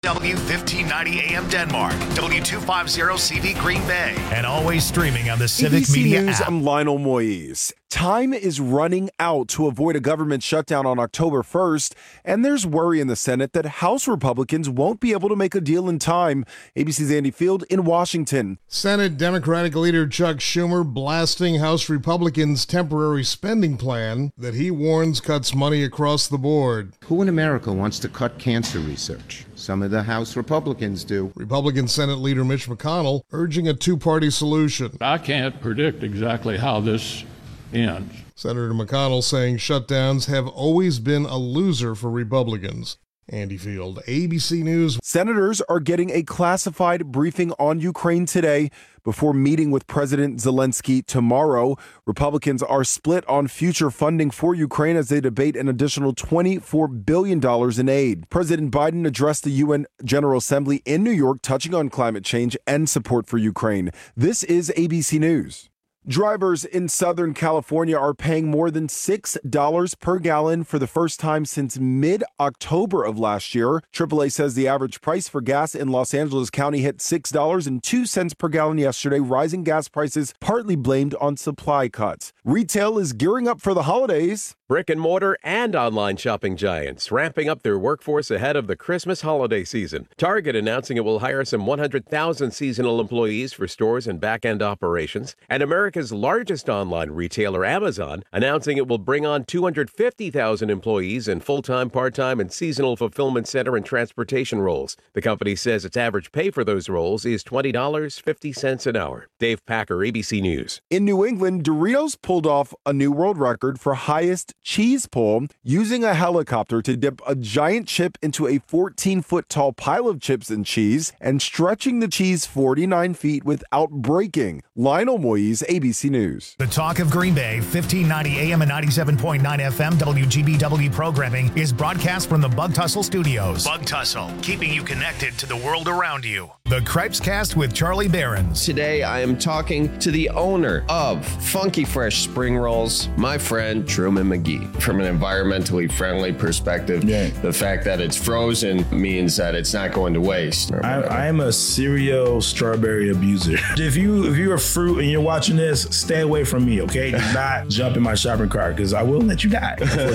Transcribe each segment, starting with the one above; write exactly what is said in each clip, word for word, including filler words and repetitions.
W fifteen ninety A M Denmark, W two fifty C V Green Bay, and always streaming on the Civic A B C Media News, app. I'm Lionel Moise. Time is running out to avoid a government shutdown on October first, and there's worry in the Senate that House Republicans won't be able to make a deal in time. A B C's Andy Field in Washington. Senate Democratic leader Chuck Schumer blasting House Republicans' temporary spending plan that he warns cuts money across the board. Who in America wants to cut cancer research? Some of the House Republicans do. Republican Senate leader Mitch McConnell urging a two-party solution. I can't predict exactly how this ends. Senator McConnell saying shutdowns have always been a loser for Republicans. Andy Field, A B C News. Senators are getting a classified briefing on Ukraine today before meeting with President Zelensky tomorrow. Republicans are split on future funding for Ukraine as they debate an additional twenty-four billion dollars in aid. President Biden addressed the U N General Assembly in New York, touching on climate change and support for Ukraine. This is A B C News. Drivers in Southern California are paying more than six dollars per gallon for the first time since mid-October of last year. triple A says the average price for gas in Los Angeles County hit six dollars and two cents per gallon yesterday, rising gas prices partly blamed on supply cuts. Retail is gearing up for the holidays. Brick and mortar and online shopping giants ramping up their workforce ahead of the Christmas holiday season. Target announcing it will hire some one hundred thousand seasonal employees for stores and back-end operations. And America's largest online retailer, Amazon, announcing it will bring on two hundred fifty thousand employees in full-time, part-time, and seasonal fulfillment center and transportation roles. The company says its average pay for those roles is twenty dollars and fifty cents an hour. Dave Packer, A B C News. In New England, Doritos pulled off a new world record for highest cheese pull using a helicopter to dip a giant chip into a fourteen-foot tall pile of chips and cheese and stretching the cheese forty-nine feet without breaking. Lionel Moise, A B C News. The Talk of Green Bay, fifteen ninety A M and ninety-seven point nine F M W G B W programming is broadcast from the Bug Tussle Studios. Bug Tussle, keeping you connected to the world around you. The Cripes Cast with Charlie Behrens. Today, I am talking to the owner of Funky Fresh Spring Rolls, my friend Truman McGee. From an environmentally friendly perspective, yeah. the fact that it's frozen means that it's not going to waste. I am a serial strawberry abuser. If you if you're a fruit and you're watching this, stay away from me, okay? Do not jump in my shopping cart because I will let you die.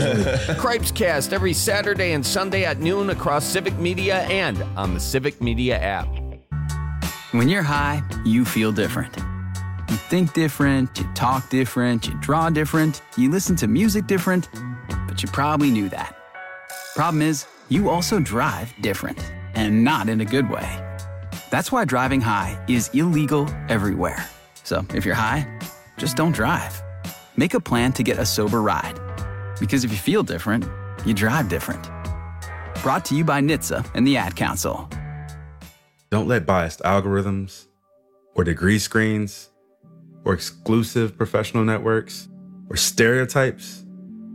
Cripes Cast every Saturday and Sunday at noon across Civic Media and on the Civic Media app. When you're high, you feel different. You think different, you talk different, you draw different, you listen to music different, but you probably knew that. Problem is, you also drive different, and not in a good way. That's why driving high is illegal everywhere. So if you're high, just don't drive. Make a plan to get a sober ride. Because if you feel different, you drive different. Brought to you by N H T S A and the Ad Council. Don't let biased algorithms or degree screens or exclusive professional networks, or stereotypes.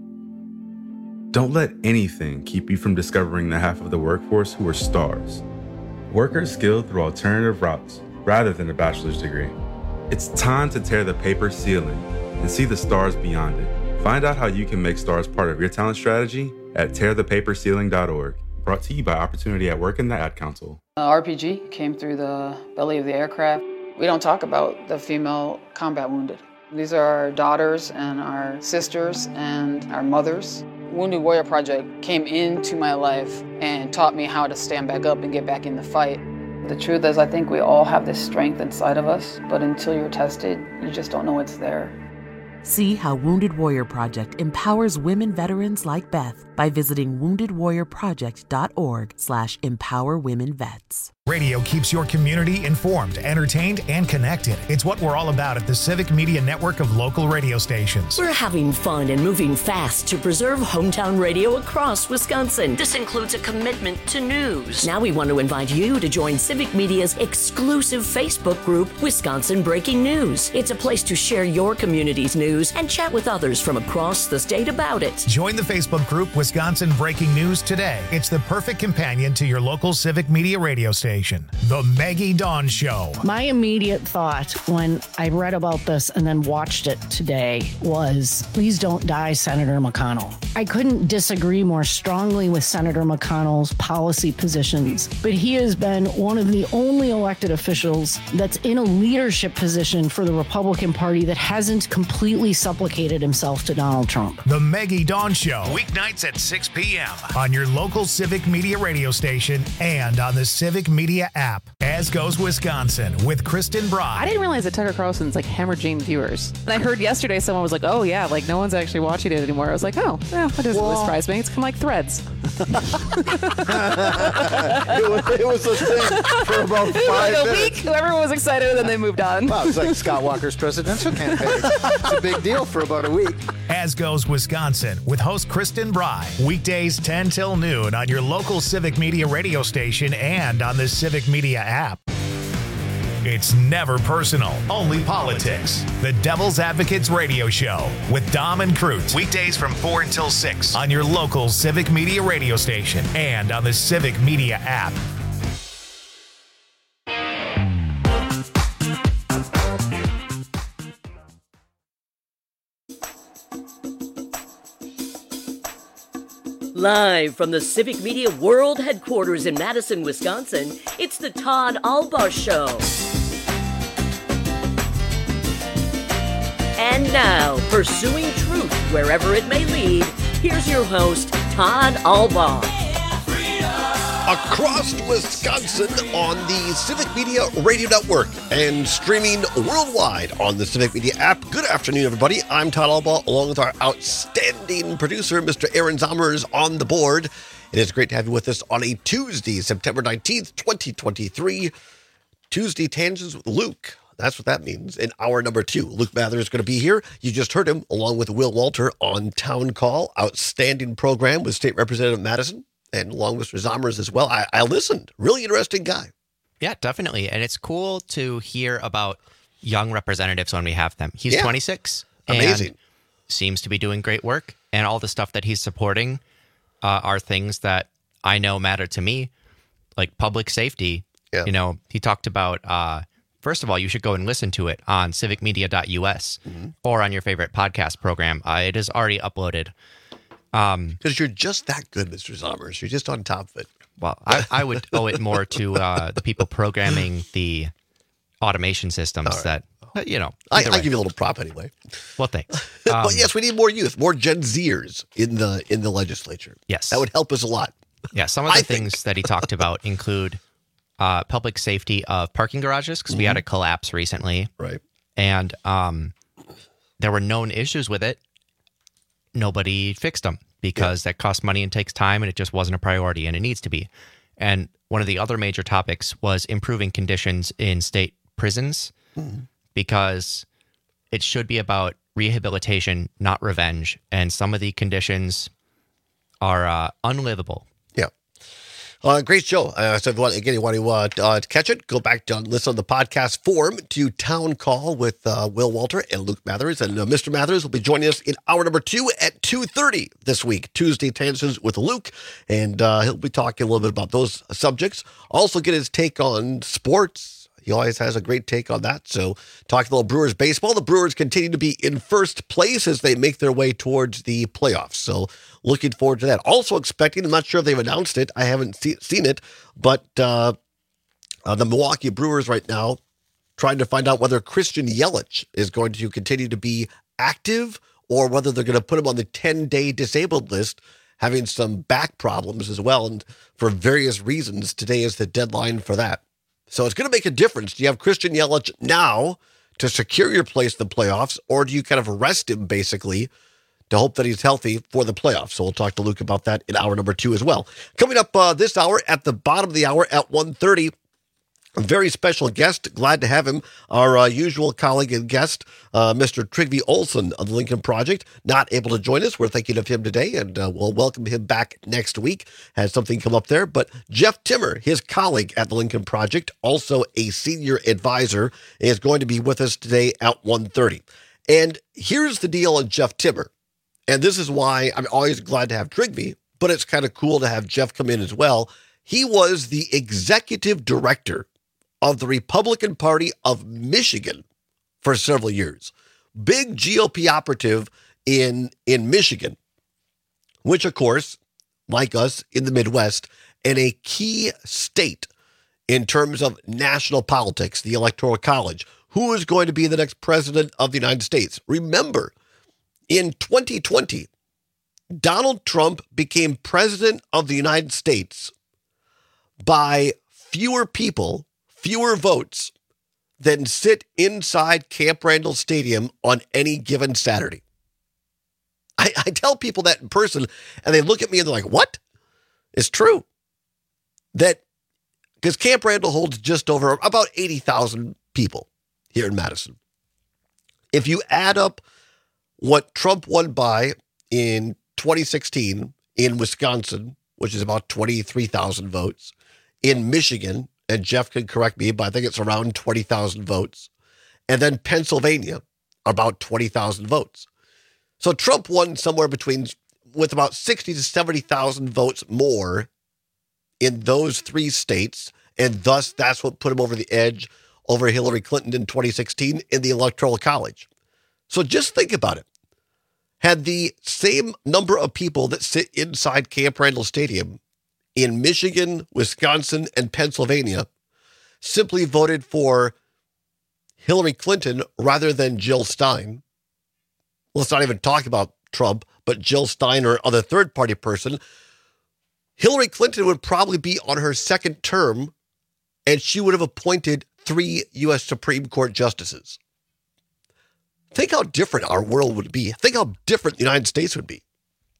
Don't let anything keep you from discovering the half of the workforce who are stars. Workers skilled through alternative routes rather than a bachelor's degree. It's time to tear the paper ceiling and see the stars beyond it. Find out how you can make stars part of your talent strategy at tear the paper ceiling dot org. Brought to you by Opportunity at Work and the Ad Council. Uh, R P G came through the belly of the aircraft. We don't talk about the female combat wounded. These are our daughters and our sisters and our mothers. Wounded Warrior Project came into my life and taught me how to stand back up and get back in the fight. The truth is, I think we all have this strength inside of us, but until you're tested, you just don't know it's there. See how Wounded Warrior Project empowers women veterans like Beth by visiting wounded warrior project dot org slash empower women vets. Radio keeps your community informed, entertained, and connected. It's what we're all about at the Civic Media network of local radio stations. We're having fun and moving fast to preserve hometown radio across Wisconsin. This includes a commitment to news. Now we want to invite you to join Civic Media's exclusive Facebook group, Wisconsin Breaking News. It's a place to share your community's news and chat with others from across the state about it. Join the Facebook group, Wisconsin Breaking News, today. It's the perfect companion to your local Civic Media radio station. station. The Maggie Dawn Show. My immediate thought when I read about this and then watched it today was, please don't die, Senator McConnell. I couldn't disagree more strongly with Senator McConnell's policy positions, but he has been one of the only elected officials that's in a leadership position for the Republican Party that hasn't completely supplicated himself to Donald Trump. The Maggie Dawn Show, weeknights at six p.m. on your local Civic Media radio station and on the Civic Media app. As Goes Wisconsin with Kristen Broad. I didn't realize that Tucker Carlson's like hemorrhaging viewers. And I heard yesterday someone was like, oh yeah, like no one's actually watching it anymore. I was like, oh, yeah, that doesn't well, surprise me. It's kind of like Threads. it, was, it was a thing for about five like a minutes. week, everyone was excited and then they moved on. Wow, it's like Scott Walker's presidential campaign. It's a big deal for about a week. As Goes Wisconsin with host Kristen Bry. Weekdays ten till noon on your local Civic Media radio station and on the Civic Media app. It's never personal, only politics. The Devil's Advocates Radio Show with Dom and Cruz. Weekdays from four until six on your local Civic Media radio station and on the Civic Media app. Live from the Civic Media World Headquarters in Madison, Wisconsin, it's the Todd Albaugh Show. And now, pursuing truth wherever it may lead, here's your host, Todd Albaugh. Across Wisconsin on the Civic Media Radio Network and streaming worldwide on the Civic Media app. Good afternoon, everybody. I'm Todd Albaugh, along with our outstanding producer, Mister Aaron Zommers, on the board. It is great to have you with us on a Tuesday, September nineteenth, twenty twenty-three. Tuesday Tangents with Luke. That's what that means. In hour number two, Luke Mather is going to be here. You just heard him along with Will Walter on Town Call. Outstanding program with State Representative Madison and along with Mister Zommers as well. I, I listened. Really interesting guy. Yeah, definitely. And it's cool to hear about young representatives when we have them. He's yeah. twenty-six. Amazing. And seems to be doing great work. And all the stuff that he's supporting uh, are things that I know matter to me, like public safety. Yeah. You know, he talked about... Uh, First of all, you should go and listen to it on civic media dot U S mm-hmm. or on your favorite podcast program. Uh, it is already uploaded. Because um, you're just that good, Mister Zommers. You're just on top of it. Well, I, I would owe it more to uh, the people programming the automation systems right. that, you know. I, I give you a little prop anyway. Well, thanks. Um, but yes, we need more youth, more Gen Zers in the in the legislature. Yes. That would help us a lot. Yeah, some of the I things think. that he talked about include... Uh, public safety of parking garages, because mm-hmm. we had a collapse recently. Right. And um, there were known issues with it. Nobody fixed them because yeah. that costs money and takes time, and it just wasn't a priority, and it needs to be. And one of the other major topics was improving conditions in state prisons, mm-hmm. because it should be about rehabilitation, not revenge. And some of the conditions are uh, unlivable. Uh, great show. Uh, so if you want, again, you want to uh, uh, catch it, go back and listen on the podcast form to Town Call with uh, Will Walter and Luke Mathers. And uh, Mister Mathers will be joining us in hour number two at two thirty this week, Tuesday Tangents with Luke. And uh, he'll be talking a little bit about those subjects. Also get his take on sports. He always has a great take on that. So talk a little Brewers baseball. The Brewers continue to be in first place as they make their way towards the playoffs. So looking forward to that. Also expecting, I'm not sure if they've announced it. I haven't see, seen it, but uh, uh, the Milwaukee Brewers right now trying to find out whether Christian Yelich is going to continue to be active or whether they're going to put him on the ten-day disabled list, having some back problems as well. And for various reasons, today is the deadline for that. So it's going to make a difference. Do you have Christian Yelich now to secure your place in the playoffs, or do you kind of rest him basically to hope that he's healthy for the playoffs? So we'll talk to Luke about that in hour number two as well. Coming up uh, this hour, at the bottom of the hour at one thirty, a very special guest. Glad to have him. Our uh, usual colleague and guest, uh, Mister Trygve Olsen of the Lincoln Project, not able to join us. We're thinking of him today, and uh, we'll welcome him back next week. Has something come up there. But Jeff Timmer, his colleague at the Lincoln Project, also a senior advisor, is going to be with us today at one thirty. And here's the deal on Jeff Timmer. And this is why I'm always glad to have Trygve, but it's kind of cool to have Jeff come in as well. He was the executive director of the Republican Party of Michigan for several years. Big G O P operative in, in Michigan, which, of course, like us in the Midwest, and a key state in terms of national politics, the Electoral College. Who is going to be the next president of the United States? Remember, in twenty twenty, Donald Trump became president of the United States by fewer people, fewer votes than sit inside Camp Randall Stadium on any given Saturday. I, I tell people that in person, and they look at me and they're like, what? It's true. That, because Camp Randall holds just over about eighty thousand people here in Madison. If you add up what Trump won by in twenty sixteen in Wisconsin, which is about twenty-three thousand votes, in Michigan, and Jeff can correct me, but I think it's around twenty thousand votes, and then Pennsylvania, about twenty thousand votes. So Trump won somewhere between, with about sixty to seventy thousand votes more in those three states, and thus that's what put him over the edge over Hillary Clinton in twenty sixteen in the Electoral College. So just think about it. Had the same number of people that sit inside Camp Randall Stadium in Michigan, Wisconsin, and Pennsylvania simply voted for Hillary Clinton rather than Jill Stein, let's not even talk about Trump, but Jill Stein or other third-party person, Hillary Clinton would probably be on her second term, and she would have appointed three U S Supreme Court justices. Think how different our world would be. Think how different the United States would be.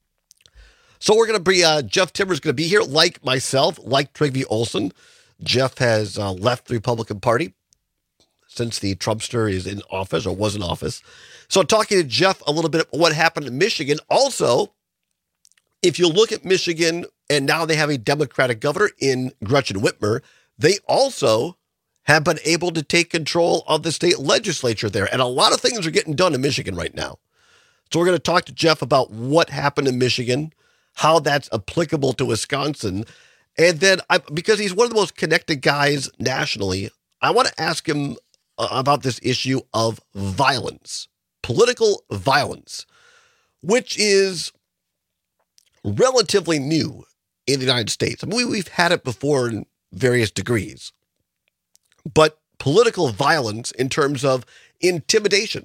So we're going to be, uh, Jeff Timmer's going to be here, like myself, like Trygve Olsen. Jeff has uh, left the Republican Party since the Trumpster is in office or was in office. So talking to Jeff a little bit about what happened in Michigan. Also, if you look at Michigan, and now they have a Democratic governor in Gretchen Whitmer, they also have been able to take control of the state legislature there. And a lot of things are getting done in Michigan right now. So we're going to talk to Jeff about what happened in Michigan, how that's applicable to Wisconsin. And then, I, because he's one of the most connected guys nationally, I want to ask him uh, about this issue of violence, political violence, which is relatively new in the United States. I mean, we, we've had it before in various degrees. But political violence in terms of intimidation.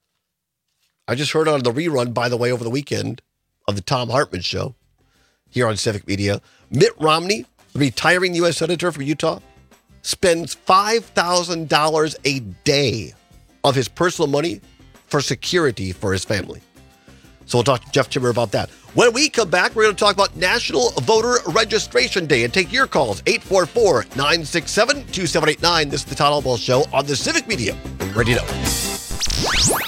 I just heard on the rerun, by the way, over the weekend of the Thom Hartmann show here on Civic Media, Mitt Romney, the retiring U S Senator from Utah, spends five thousand dollars a day of his personal money for security for his family. So we'll talk to Jeff Timmer about that. When we come back, we're going to talk about National Voter Registration Day and take your calls, eight four four, nine six seven, two seven eight nine. This is the Todd Albaugh Show on the Civic Media Radio Network.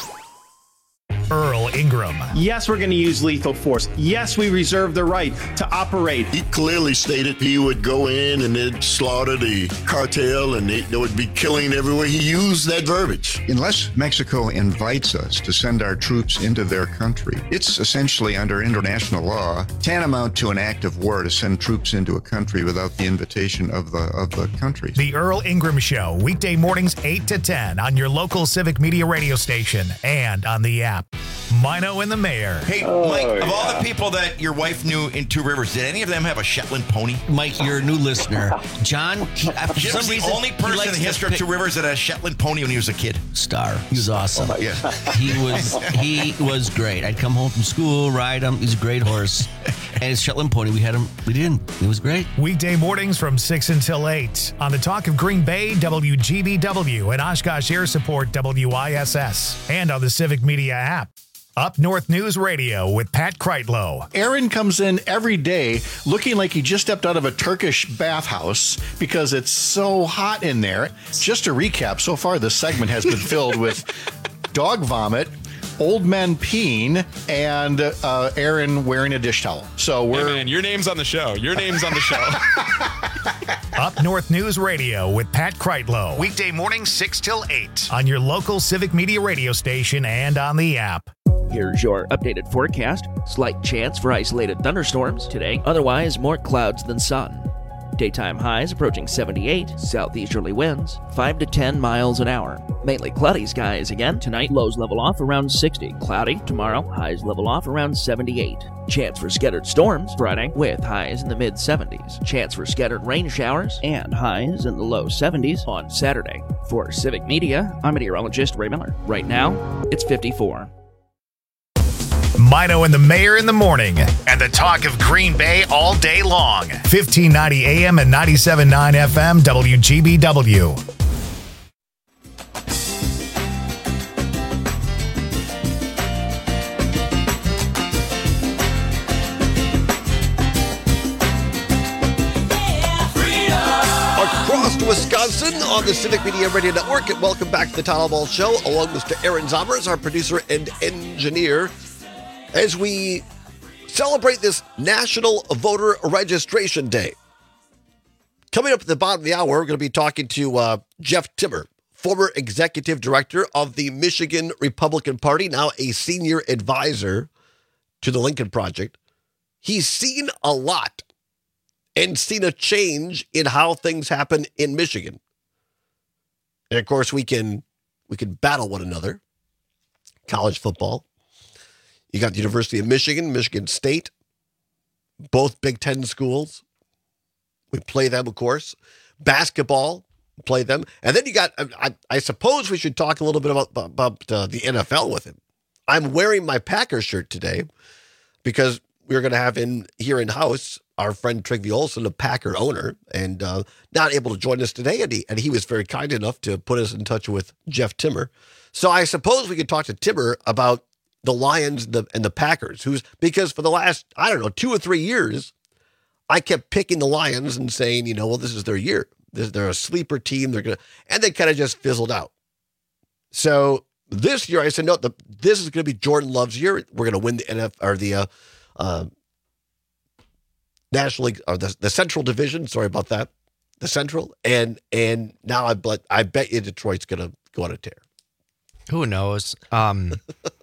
Earl Ingram. Yes, we're going to use lethal force. Yes, we reserve the right to operate. He clearly stated he would go in and they'd slaughter the cartel and they, they would be killing everywhere. He used that verbiage. Unless Mexico invites us to send our troops into their country, it's essentially under international law tantamount to an act of war to send troops into a country without the invitation of the of the country. The Earl Ingram Show, weekday mornings eight to ten on your local Civic Media radio station and on the app. Mino and the Mayor. Hey, oh, Mike, yeah. of all the people that your wife knew in Two Rivers, did any of them have a Shetland pony? Mike, you're a new listener. John, he, for Jim's some the reason, only person in the history of Two Rivers that had a Shetland pony when he was a kid. Star. He was awesome. Oh, yeah. He was he was great. I'd come home from school, ride him. He's a great horse. And his Shetland pony, we had him, we didn't. It was great. Weekday mornings from six until eight on the Talk of Green Bay, W G B W, and Oshkosh Air Support, W I S S, and on the Civic Media app. Up North News Radio with Pat Kreitlow. Aaron comes in every day looking like he just stepped out of a Turkish bathhouse because it's so hot in there. Just to recap, so far this segment has been filled with dog vomit, old men peeing, and uh, Aaron wearing a dish towel. So we're... Hey man, your name's on the show. Your name's on the show. Up North News Radio with Pat Kreitlow. Weekday mornings six till eight on your local Civic Media radio station and on the app. Here's your updated forecast. Slight chance for isolated thunderstorms today. Otherwise, more clouds than sun. Daytime highs approaching seventy-eight. Southeasterly winds five to ten miles an hour. Mainly cloudy skies again. Tonight, lows level off around sixty. Cloudy. Tomorrow, highs level off around seventy-eight. Chance for scattered storms Friday with highs in the mid seventies. Chance for scattered rain showers and highs in the low seventies on Saturday. For Civic Media, I'm meteorologist Ray Miller. Right now, it's fifty-four. Mino and the Mayor in the morning, and the talk of Green Bay all day long. fifteen ninety A M and ninety-seven point nine F M W G B W. Across Wisconsin on the Civic Media Radio Network, and welcome back to the Town Hall Show, along with Mister Aaron Zommers, our producer and engineer, as we celebrate this National Voter Registration Day. Coming up at the bottom of the hour, we're going to be talking to uh, Jeff Timmer, former executive director of the Michigan Republican Party, now a senior advisor to the Lincoln Project. He's seen a lot and seen a change in how things happen in Michigan. And of course, we can we can battle one another. College football. You got the University of Michigan, Michigan State, both Big Ten schools. We play them, of course. Basketball, play them. And then you got, I, I suppose we should talk a little bit about, about uh, the N F L with him. I'm wearing my Packers shirt today because we're going to have in here in-house our friend Trygve Olsen, a Packer owner, and uh, not able to join us today. And he, and he was very kind enough to put us in touch with Jeff Timmer. So I suppose we could talk to Timmer about the Lions and the, and the Packers, who's because for the last, I don't know, two or three years, I kept picking the Lions and saying, you know, well, this is their year. This, they're a sleeper team. They're going to, and they kind of just fizzled out. So this year I said, no, the, this is going to be Jordan Love's year. We're going to win the N F or the uh, uh, National League or the, the Central Division. Sorry about that. The Central. And, and now I, bet I bet you Detroit's going to go on a tear. Who knows? Um,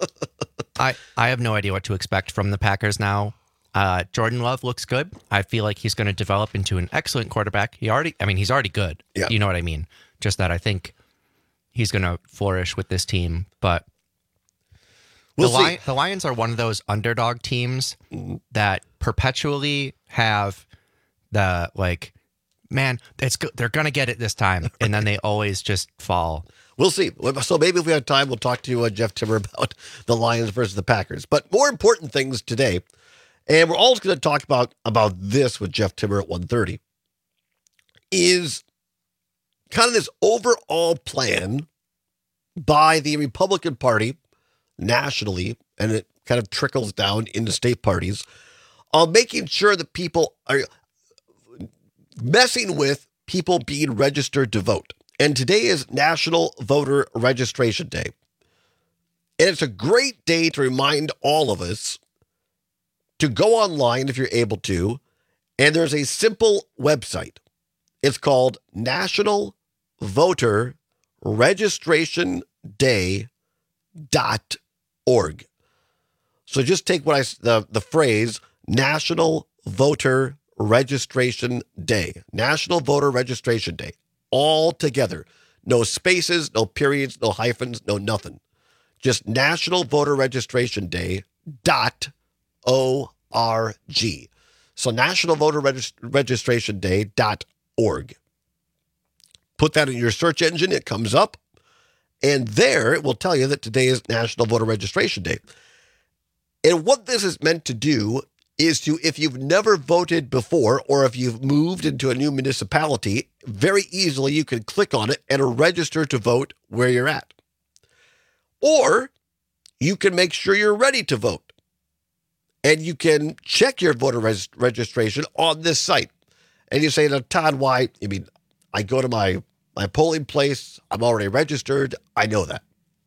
I I have no idea what to expect from the Packers now. Uh, Jordan Love looks good. I feel like he's going to develop into an excellent quarterback. He already, I mean, he's already good. Yeah. You know what I mean? Just that I think he's going to flourish with this team. But we'll the, see. Li- the Lions are one of those underdog teams mm-hmm. that perpetually have the like, man, it's go- they're going to get it this time, and then they always just fall. We'll see. So maybe if we have time, we'll talk to uh, Jeff Timmer about the Lions versus the Packers. But more important things today, and we're also going to talk about, about this with Jeff Timmer at one thirty, is kind of this overall plan by the Republican Party nationally, and it kind of trickles down into state parties, on making sure that people are messing with people being registered to vote. And today is National Voter Registration Day. And it's a great day to remind all of us to go online if you're able to. And there's a simple website. It's called National Voter Registration Day dot org. So just take what I the, the phrase National Voter Registration Day. National Voter Registration Day. All together. No spaces, no periods, no hyphens, no nothing. Just National Voter Registration Day dot org. So National Voter Regist- Registration Day dot org. Put that in your search engine, it comes up, and there it will tell you that today is National Voter Registration Day. And what this is meant to do is to, if you've never voted before or if you've moved into a new municipality, very easily you can click on it and register to vote where you're at. Or you can make sure you're ready to vote. And you can check your voter res- registration on this site. And you say, now, Todd, why? I mean, I go to my, my polling place. I'm already registered. I know that.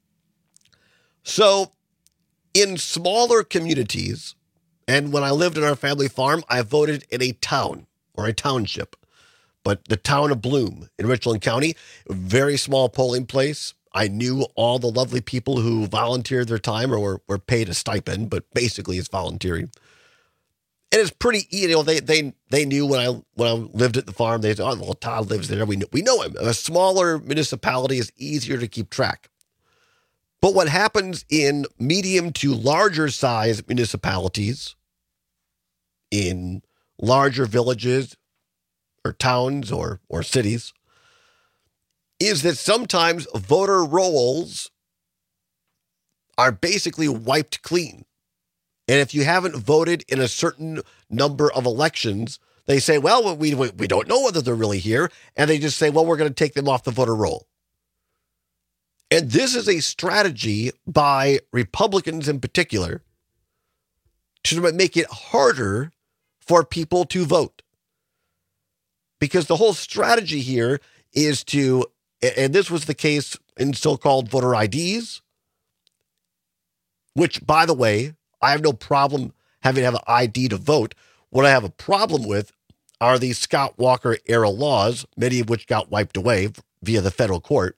So in smaller communities, and when I lived in our family farm, I voted in a town or a township. But the town of Bloom in Richland County, a very small polling place. I knew all the lovely people who volunteered their time or were, were paid a stipend, but basically it's volunteering. And it's pretty, you know, they they they knew when I when I lived at the farm, they said, oh, well, Todd lives there. We know, we know him. A smaller municipality is easier to keep track. But what happens in medium to larger size municipalities, in larger villages or towns or, or cities, is that sometimes voter rolls are basically wiped clean. And if you haven't voted in a certain number of elections, they say, well, we, we, we don't know whether they're really here. And they just say, well, we're going to take them off the voter roll. And this is a strategy by Republicans in particular to make it harder for people to vote. Because the whole strategy here is to, and this was the case in so-called voter I Ds, which, by the way, I have no problem having to have an I D to vote. What I have a problem with are these Scott Walker era laws, many of which got wiped away via the federal court,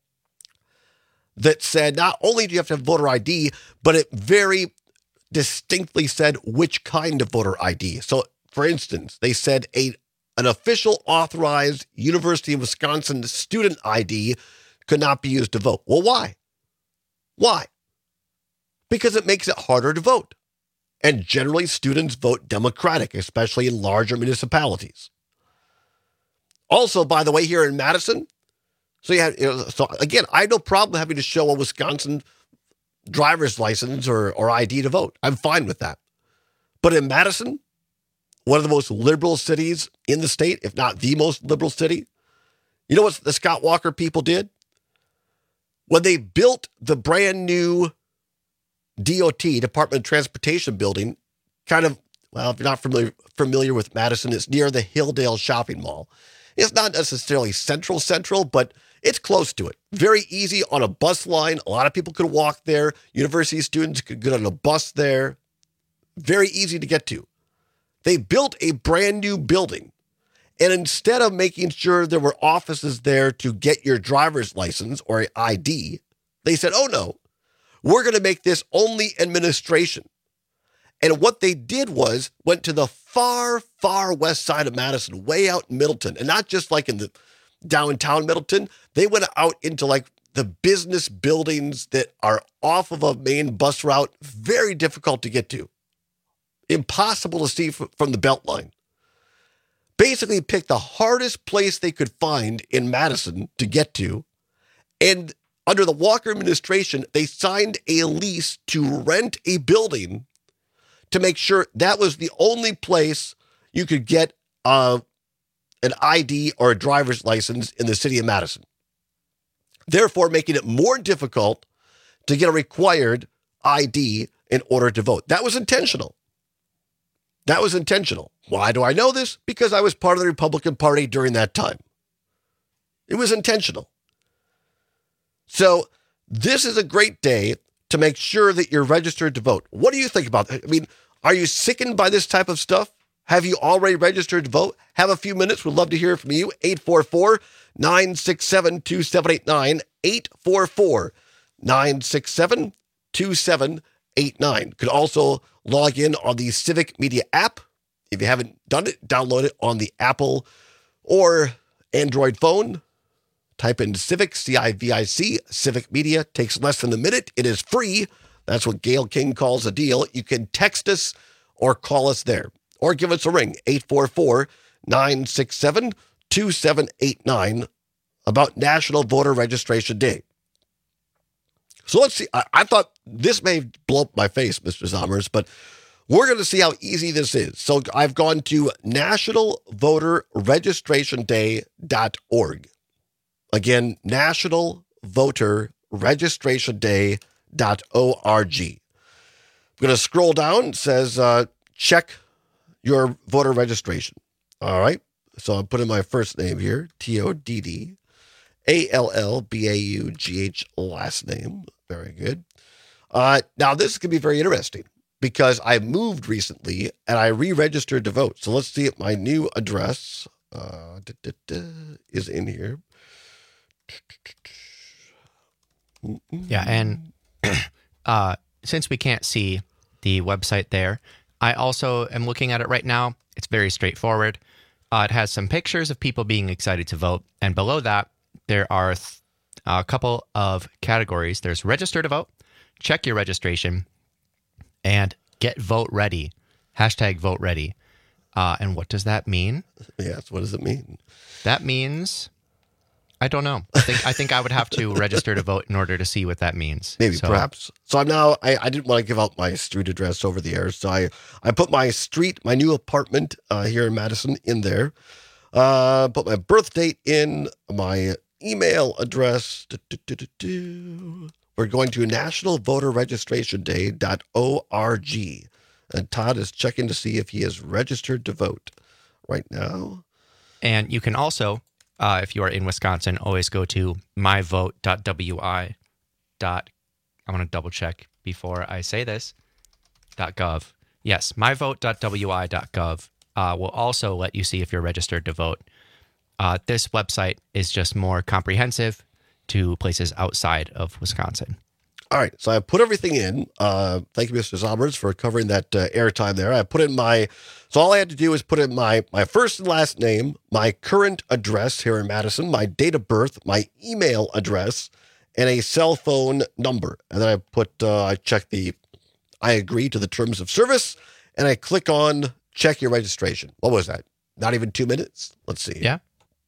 that said not only do you have to have voter I D, but it very distinctly said which kind of voter I D. So, for instance, they said a an official authorized University of Wisconsin student I D could not be used to vote. Well, why? Why? Because it makes it harder to vote. And generally, students vote Democratic, especially in larger municipalities. Also, by the way, here in Madison, so you have, you know, so again, I have no problem having to show a Wisconsin driver's license or, or I D to vote. I'm fine with that. But in Madison, one of the most liberal cities in the state, if not the most liberal city, you know what the Scott Walker people did? When they built the brand new D O T, Department of Transportation building, kind of, well, if you're not familiar, familiar with Madison, it's near the Hilldale Shopping Mall. It's not necessarily central, central, but it's close to it. Very easy on a bus line. A lot of people could walk there. University students could get on a bus there. Very easy to get to. They built a brand new building. And instead of making sure there were offices there to get your driver's license or an I D, they said, oh no, we're going to make this only administration. And what they did was went to the far, far west side of Madison, way out in Middleton. And not just like in the downtown Middleton. They went out into like the business buildings that are off of a main bus route. Very difficult to get to. Impossible to see from the Beltline. Basically picked the hardest place they could find in Madison to get to. And under the Walker administration, they signed a lease to rent a building to make sure that was the only place you could get uh, an I D or a driver's license in the city of Madison. Therefore, making it more difficult to get a required I D in order to vote. That was intentional. That was intentional. Why do I know this? Because I was part of the Republican Party during that time. It was intentional. So this is a great day to make sure that you're registered to vote. What do you think about that? I mean, are you sickened by this type of stuff? Have you already registered to vote? Have a few minutes. We'd love to hear from you. eight four four, nine six seven, two seven eight nine. eight four four, nine six seven, two seven eight nine. Could also log in on the Civic Media app. If you haven't done it, download it on the Apple or Android phone. Type in Civic, C I V I C, Civic Media. Takes less than a minute. It is free. That's what Gail King calls a deal. You can text us or call us there. Or give us a ring, eight four four, nine six seven, two seven eight nine, about National Voter Registration Day. So let's see. I, I thought this may blow up my face, Mister Zommers, but we're going to see how easy this is. So I've gone to national voter registration day dot org. Again, national voter registration day dot org. I'm going to scroll down. It says, uh, check your voter registration. All right. So I'm putting my first name here, T O D D A L L B A U G H last name. Very good. Uh, now, this can be very interesting because I moved recently and I re-registered to vote. So let's see if my new address uh, da, da, da, is in here. Yeah, and uh, since we can't see the website there, I also am looking at it right now. It's very straightforward. Uh, it has some pictures of people being excited to vote. And below that, there are th- a couple of categories. There's register to vote, check your registration, and get vote ready. Hashtag vote ready. Uh, and what does that mean? Yes, what does it mean? That means, I don't know. I think I think I would have to register to vote in order to see what that means. Maybe, so, perhaps. So I'm now, I, I didn't want to give out my street address over the air, so I, I put my street, my new apartment uh, here in Madison in there. Uh, put my birth date in, my email address. Do, do, do, do, do. We're going to national voter registration day dot org. And Todd is checking to see if he is registered to vote right now. And you can also, uh, if you are in Wisconsin, always go to my vote dot w i. I want to double check before I say this. .gov. Yes, my vote dot w i dot gov uh, will also let you see if you're registered to vote. Uh, this website is just more comprehensive to places outside of Wisconsin. All right, so I put everything in. Uh, thank you, Mister Zombers, for covering that uh, airtime there. I put in my, so all I had to do is put in my, my first and last name, my current address here in Madison, my date of birth, my email address, and a cell phone number. And then I put, uh, I check the, I agree to the terms of service, and I click on check your registration. What was that? Not even two minutes? Let's see. Yeah.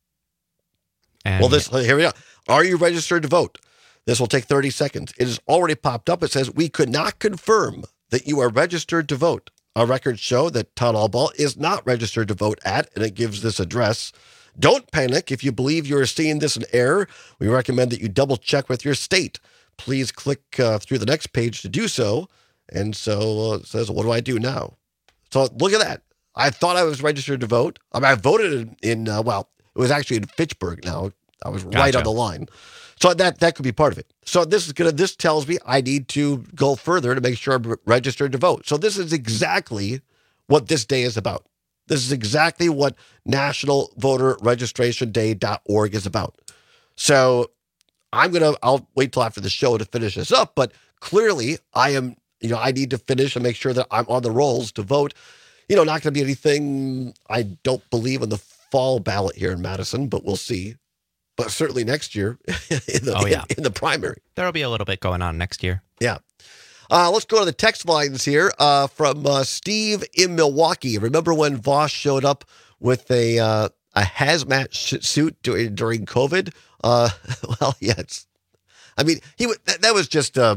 And well, this, here we go. Are you registered to vote? This will take thirty seconds. It has already popped up. It says, we could not confirm that you are registered to vote. Our records show that Todd Albaugh is not registered to vote at, and it gives this address. Don't panic. If you believe you are seeing this in error, we recommend that you double check with your state. Please click uh, through the next page to do so. And so uh, it says, what do I do now? So look at that. I thought I was registered to vote. I mean, I voted in, in uh, well, it was actually in Fitchburg now. I was Gotcha. right on the line. So that that could be part of it. So this is gonna this tells me I need to go further to make sure I'm registered to vote. So this is exactly what this day is about. This is exactly what national voter registration day dot org is about. So I'm gonna I'll wait till after the show to finish this up, but clearly I am, you know, I need to finish and make sure that I'm on the rolls to vote. You know, not gonna be anything I don't believe in the fall ballot here in Madison, but we'll see. But certainly next year in the, oh, yeah. in, in the primary. There'll be a little bit going on next year. Yeah. Uh, let's go to the text lines here uh, from uh, Steve in Milwaukee. Remember when Voss showed up with a uh, a hazmat sh- suit during, during COVID? Uh, well, yes. I mean, he w- that, that was just a,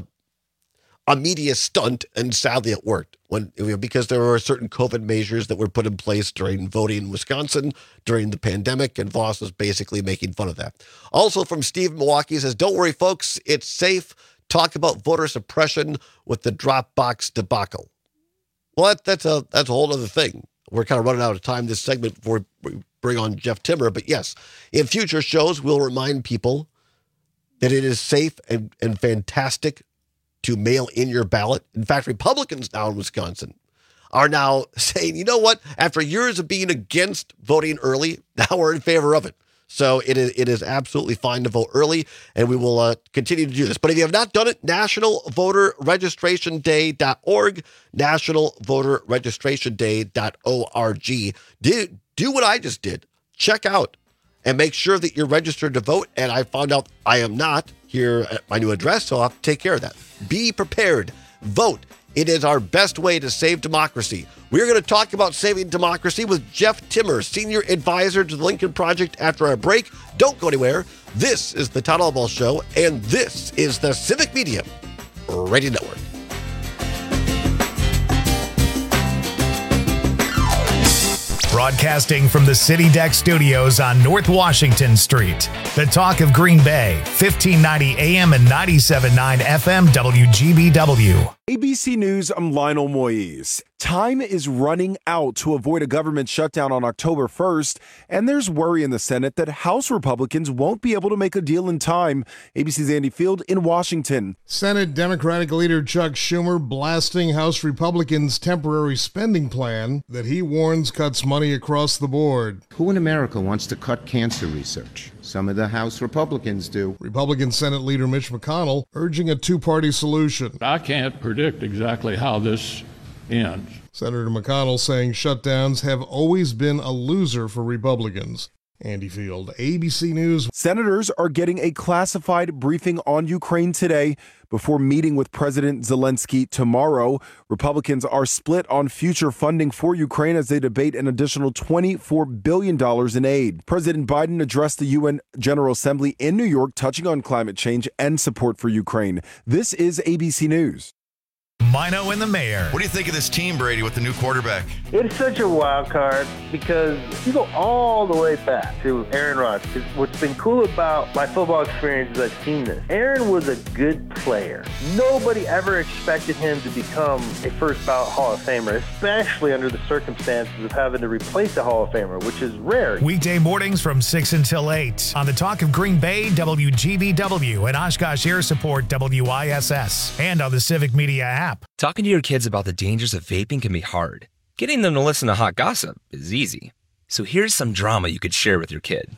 a media stunt, and sadly it worked. When because there were certain COVID measures that were put in place during voting in Wisconsin during the pandemic, and Voss was basically making fun of that. Also from Steve in Milwaukee says, don't worry, folks, it's safe. Talk about voter suppression with the Dropbox debacle. Well, that, that's a that's a whole other thing. We're kind of running out of time this segment before we bring on Jeff Timmer. But yes, in future shows, we'll remind people that it is safe and, and fantastic to mail in your ballot. In fact, Republicans now in Wisconsin are now saying, you know what? After years of being against voting early, now we're in favor of it. So it is it is absolutely fine to vote early, and we will uh, continue to do this. But if you have not done it, national voter registration day dot org, national voter registration day dot org. Do, do what I just did. Check out and make sure that you're registered to vote. And I found out I am not here at my new address, so I'll have to take care of that. Be prepared. Vote. It is our best way to save democracy. We're going to talk about saving democracy with Jeff Timmer, Senior Advisor to the Lincoln Project, after our break. Don't go anywhere. This is the Todd Albaugh Show, and this is the Civic Media Radio Network. Broadcasting from the City Deck Studios on North Washington Street. The talk of Green Bay, fifteen ninety A M and ninety-seven point nine F M W G B W. A B C News, I'm Lionel Moise. Time is running out to avoid a government shutdown on October first, and there's worry in the Senate that House Republicans won't be able to make a deal in time. A B C's Andy Field in Washington. Senate Democratic leader Chuck Schumer blasting House Republicans' temporary spending plan that he warns cuts money across the board. Who in America wants to cut cancer research? Some of the House Republicans do. Republican Senate leader Mitch McConnell urging a two-party solution. I can't predict exactly how this ends. Senator McConnell saying shutdowns have always been a loser for Republicans. Andy Field, A B C News. Senators are getting a classified briefing on Ukraine today before meeting with President Zelensky tomorrow. Republicans are split on future funding for Ukraine as they debate an additional twenty-four billion dollars in aid. President Biden addressed the U N General Assembly in New York, touching on climate change and support for Ukraine. This is A B C News. Mino and the Mayor. What do you think of this team, Brady, with the new quarterback? It's such a wild card because you go all the way back to Aaron Rodgers. What's been cool about my football experience is I've seen this. Aaron was a good player. Nobody ever expected him to become a first ballot Hall of Famer, especially under the circumstances of having to replace a Hall of Famer, which is rare. Weekday mornings from six until eight on the Talk of Green Bay, W G B W, and Oshkosh Air Support, W I S S, and on the Civic Media app. Talking to your kids about the dangers of vaping can be hard. Getting them to listen to hot gossip is easy. So here's some drama you could share with your kid.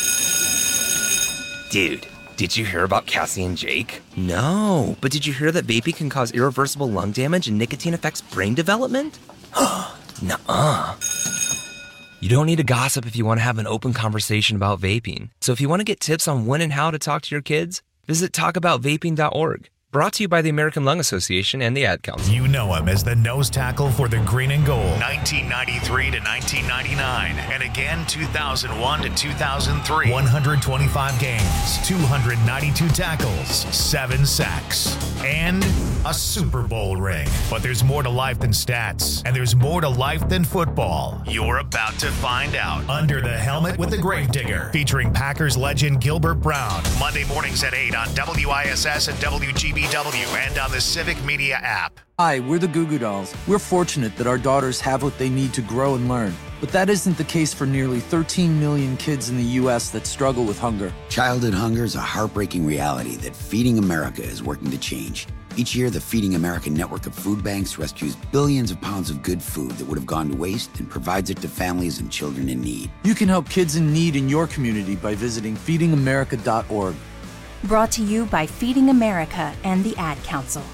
Dude, did you hear about Cassie and Jake? No, but did you hear that vaping can cause irreversible lung damage and nicotine affects brain development? Nuh-uh. You don't need to gossip if you want to have an open conversation about vaping. So if you want to get tips on when and how to talk to your kids, visit talk about vaping dot org. Brought to you by the American Lung Association and the Ad Council. You know him as the nose tackle for the Green and Gold, nineteen ninety-three to nineteen ninety-nine, and again two thousand one to two thousand three. one hundred twenty-five games, two hundred ninety-two tackles, seven sacks, and a Super Bowl ring. But there's more to life than stats, and there's more to life than football. You're about to find out. Under the Helmet with the Gravedigger, featuring Packers legend Gilbert Brown. Monday mornings at eight on W I S S and W G B W and on the Civic Media app. Hi, we're the Goo Goo Dolls. We're fortunate that our daughters have what they need to grow and learn. But that isn't the case for nearly thirteen million kids in the U S that struggle with hunger. Childhood hunger is a heartbreaking reality that Feeding America is working to change. Each year, the Feeding America network of food banks rescues billions of pounds of good food that would have gone to waste and provides it to families and children in need. You can help kids in need in your community by visiting feeding america dot org. Brought to you by Feeding America and the Ad Council.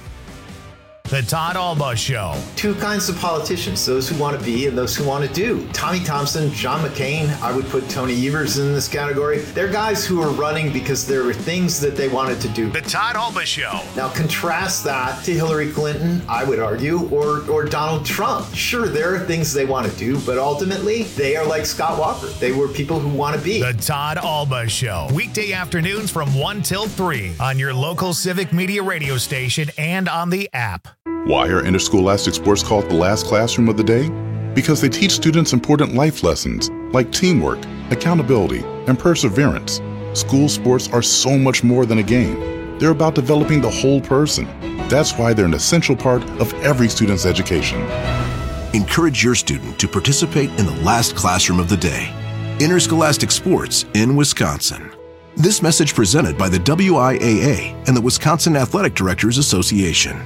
The Todd Alba Show. Two kinds of politicians, those who want to be and those who want to do. Tommy Thompson, John McCain, I would put Tony Evers in this category. They're guys who are running because there were things that they wanted to do. The Todd Alba Show. Now contrast that to Hillary Clinton, I would argue, or, or Donald Trump. Sure, there are things they want to do, but ultimately, they are like Scott Walker. They were people who want to be. The Todd Alba Show. Weekday afternoons from one till three on your local Civic Media radio station and on the app. Why are interscholastic sports called the last classroom of the day? Because they teach students important life lessons like teamwork, accountability, and perseverance. School sports are so much more than a game. They're about developing the whole person. That's why they're an essential part of every student's education. Encourage your student to participate in the last classroom of the day. Interscholastic sports in Wisconsin. This message presented by the W I A A and the Wisconsin Athletic Directors Association.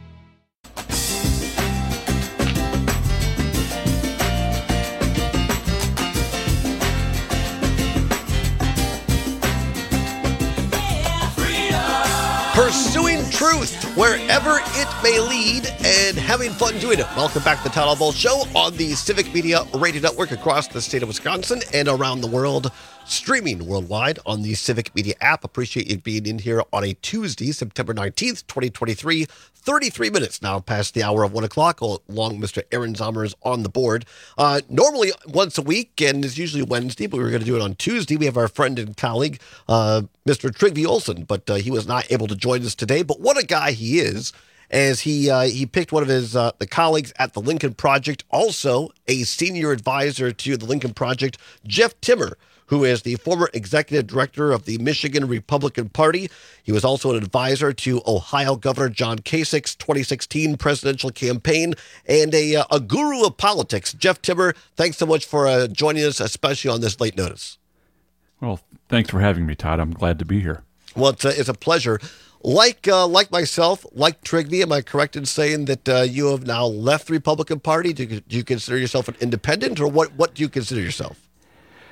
Pursuing truth wherever it may lead and having fun doing it. Welcome back to the Todd Alba Show on the Civic Media Radio Network across the state of Wisconsin and around the world, streaming worldwide on the Civic Media app. Appreciate you being in here on a Tuesday, September nineteenth, twenty twenty-three. thirty-three minutes now past the hour of one o'clock, along Mister Aaron Zommer is on the board. Uh, normally once a week, and it's usually Wednesday, but we were going to do it on Tuesday. We have our friend and colleague, uh, Mister Trygve Olsen, but uh, he was not able to join us today. But what a guy he is, as he uh, he picked one of his uh, the colleagues at the Lincoln Project, also a senior advisor to the Lincoln Project, Jeff Timmer, who is the former executive director of the Michigan Republican Party. He was also an advisor to Ohio Governor John Kasich's twenty sixteen presidential campaign and a, uh, a guru of politics. Jeff Timmer, thanks so much for uh, joining us, especially on this late notice. Well, thanks for having me, Todd. I'm glad to be here. Well, it's a, it's a pleasure. Like uh, like myself, like Trygve, am I correct in saying that uh, you have now left the Republican Party? Do you, do you consider yourself an independent, or what, what do you consider yourself?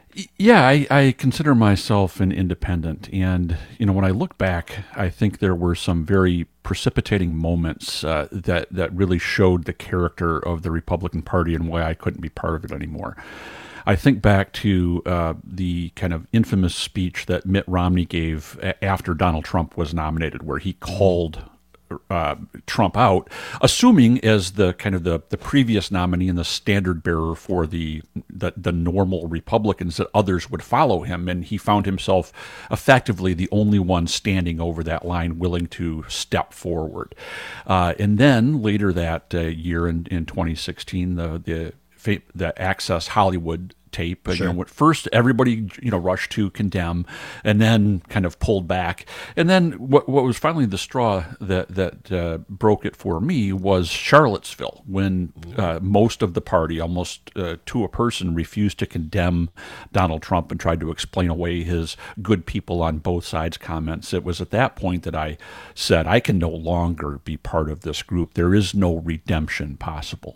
Yeah, I, I consider myself an independent. And, you know, when I look back, I think there were some very precipitating moments uh, that, that really showed the character of the Republican Party and why I couldn't be part of it anymore. I think back to uh, the kind of infamous speech that Mitt Romney gave a- after Donald Trump was nominated, where he called Uh, Trump out, assuming as the kind of the, the previous nominee and the standard bearer for the, the the normal Republicans that others would follow him, and he found himself effectively the only one standing over that line, willing to step forward. Uh, and then later that uh, year in, in twenty sixteen, the the the Access Hollywood tape. Sure. You know, at first everybody, you know, rushed to condemn, and then kind of pulled back. And then what what was finally the straw that that uh, broke it for me was Charlottesville, when uh, most of the party, almost uh, to a person, refused to condemn Donald Trump and tried to explain away his good people on both sides comments. It was at that point that I said, I can no longer be part of this group. There is no redemption possible.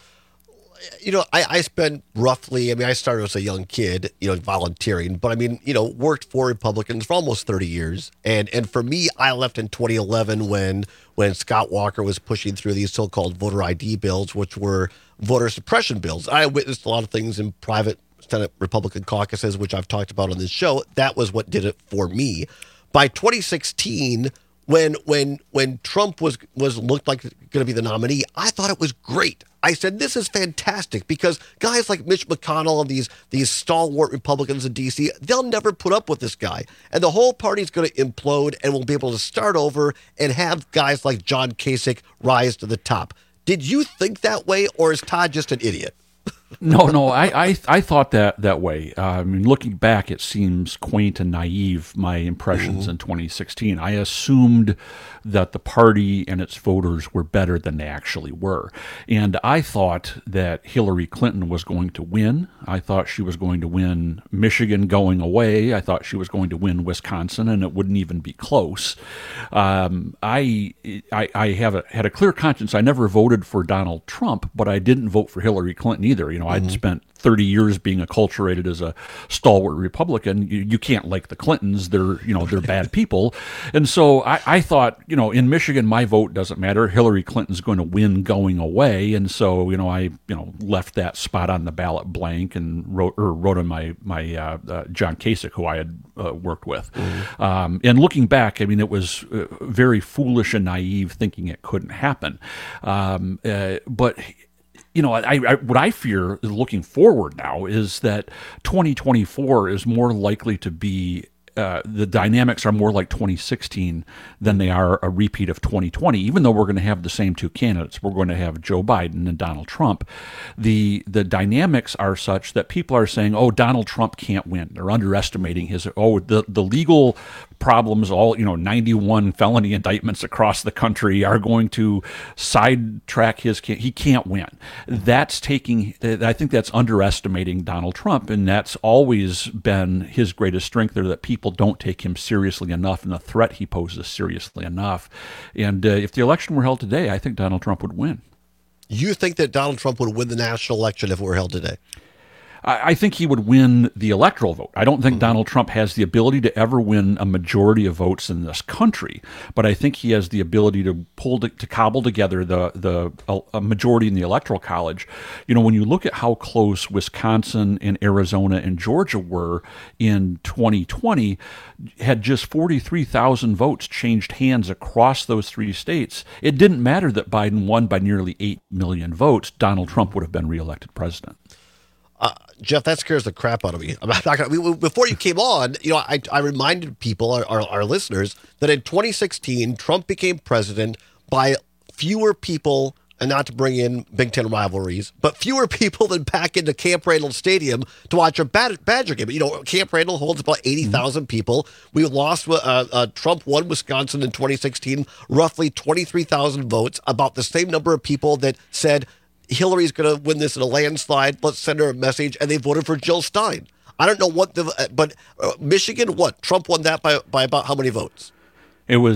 You know, I, I spent roughly, I mean, I started as a young kid, you know, volunteering, but I mean, you know, worked for Republicans for almost thirty years. And and for me, I left in twenty eleven when when Scott Walker was pushing through these so-called voter I D bills, which were voter suppression bills. I witnessed a lot of things in private Senate Republican caucuses, which I've talked about on this show. That was what did it for me. By twenty sixteen, when when when Trump was was looked like going to be the nominee, I thought it was great. I said, this is fantastic, because guys like Mitch McConnell and these these stalwart Republicans in D C, they'll never put up with this guy. And the whole party is going to implode, and we'll be able to start over and have guys like John Kasich rise to the top. Did you think that way, or is Todd just an idiot? No, no, I, I, I thought that that way. Uh, I mean, looking back, it seems quaint and naive, my impressions mm-hmm. in twenty sixteen. I assumed that the party and its voters were better than they actually were. And I thought that Hillary Clinton was going to win. I thought she was going to win Michigan going away. I thought she was going to win Wisconsin, and it wouldn't even be close. Um, I, I I have a, had a clear conscience. I never voted for Donald Trump, but I didn't vote for Hillary Clinton either. You know, mm-hmm. I'd spent thirty years being acculturated as a stalwart Republican. You, you can't like the Clintons. They're, you know, they're bad people. And so I, I thought, you know, in Michigan, my vote doesn't matter. Hillary Clinton's going to win going away. And so, you know, I, you know, left that spot on the ballot blank and wrote, or wrote on my, my, uh, uh, John Kasich, who I had uh, worked with. Mm-hmm. Um, and looking back, I mean, it was uh, very foolish and naive thinking it couldn't happen. Um, uh, but You know, I, I, what I fear looking forward now is that twenty twenty-four is more likely to be, uh, the dynamics are more like twenty sixteen than they are a repeat of twenty twenty. Even though we're going to have the same two candidates, we're going to have Joe Biden and Donald Trump. The the dynamics are such that people are saying, oh, Donald Trump can't win. They're underestimating his, oh, the, the legal problems, all, you know, ninety-one felony indictments across the country are going to sidetrack his, he can't win. That's taking, I think that's underestimating Donald Trump, and that's always been his greatest strength there, that people don't take him seriously enough and the threat he poses seriously enough. And uh, if the election were held today, I think Donald Trump would win. You think that Donald Trump would win the national election if it were held today? I think he would win the electoral vote. I don't think mm-hmm. Donald Trump has the ability to ever win a majority of votes in this country, but I think he has the ability to pull to, to cobble together the the a majority in the electoral college. You know, when you look at how close Wisconsin and Arizona and Georgia were in twenty twenty, had just forty-three thousand votes changed hands across those three states, it didn't matter that Biden won by nearly eight million votes. Donald Trump would have been reelected president. Uh, Jeff, that scares the crap out of me. I'm not gonna, I mean, before you came on, you know, I, I reminded people, our, our, our listeners, that in twenty sixteen, Trump became president by fewer people, and not to bring in Big Ten rivalries, but fewer people than pack into Camp Randall Stadium to watch a Badger game. You know, Camp Randall holds about eighty thousand mm-hmm. people. We lost, uh, uh, Trump won Wisconsin in twenty sixteen, roughly twenty-three thousand votes, about the same number of people that said, Hillary's going to win this in a landslide. Let's send her a message. And they voted for Jill Stein. I don't know what the, but uh, Michigan, what? Trump won that by, by about how many votes? It was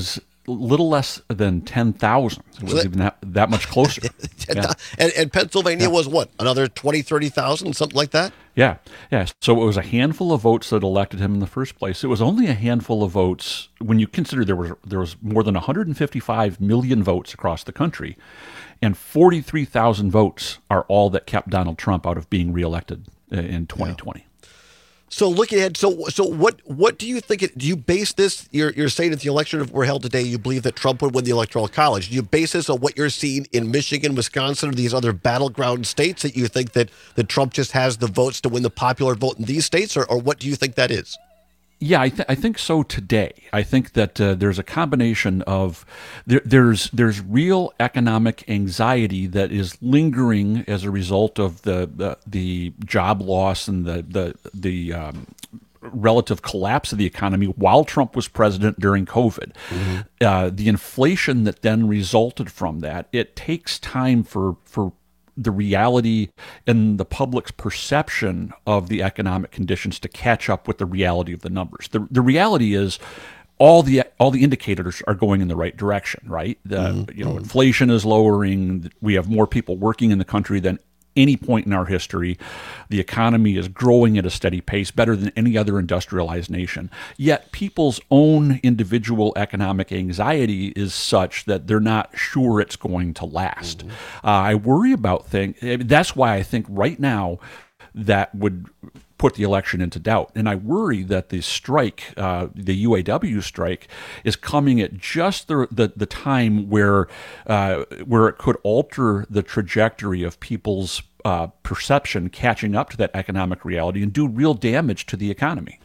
little less than ten thousand. It was even that, that much closer. Yeah. And, and Pennsylvania yeah. was what? Another twenty, thirty thousand, something like that? Yeah. Yeah. So it was a handful of votes that elected him in the first place. It was only a handful of votes when you consider there was there was more than one hundred fifty-five million votes across the country, and forty-three thousand votes are all that kept Donald Trump out of being reelected in twenty twenty. Yeah. So looking ahead, so so what what do you think? It, do you base this? You're you're saying if the election were held today, you believe that Trump would win the Electoral College. Do you base this on what you're seeing in Michigan, Wisconsin, or these other battleground states that you think that that Trump just has the votes to win the popular vote in these states, or, or what do you think that is? Yeah, I, th- I think so today. I think that uh, there's a combination of there, there's there's real economic anxiety that is lingering as a result of the the, the job loss and the the the um, relative collapse of the economy while Trump was president during COVID. Mm-hmm. Uh, the inflation that then resulted from that, it takes time for for the reality and the public's perception of the economic conditions to catch up with the reality of the numbers. The the reality is all the all the indicators are going in the right direction, right? The mm-hmm. you know, inflation is lowering, we have more people working in the country than any point in our history. The economy is growing at a steady pace, better than any other industrialized nation. Yet people's own individual economic anxiety is such that they're not sure it's going to last. Mm-hmm. Uh, I worry about things. That's why I think right now that would put the election into doubt. And I worry that the strike, uh, the U A W strike, is coming at just the the, the time where uh, where it could alter the trajectory of people's uh, perception, catching up to that economic reality, and do real damage to the economy.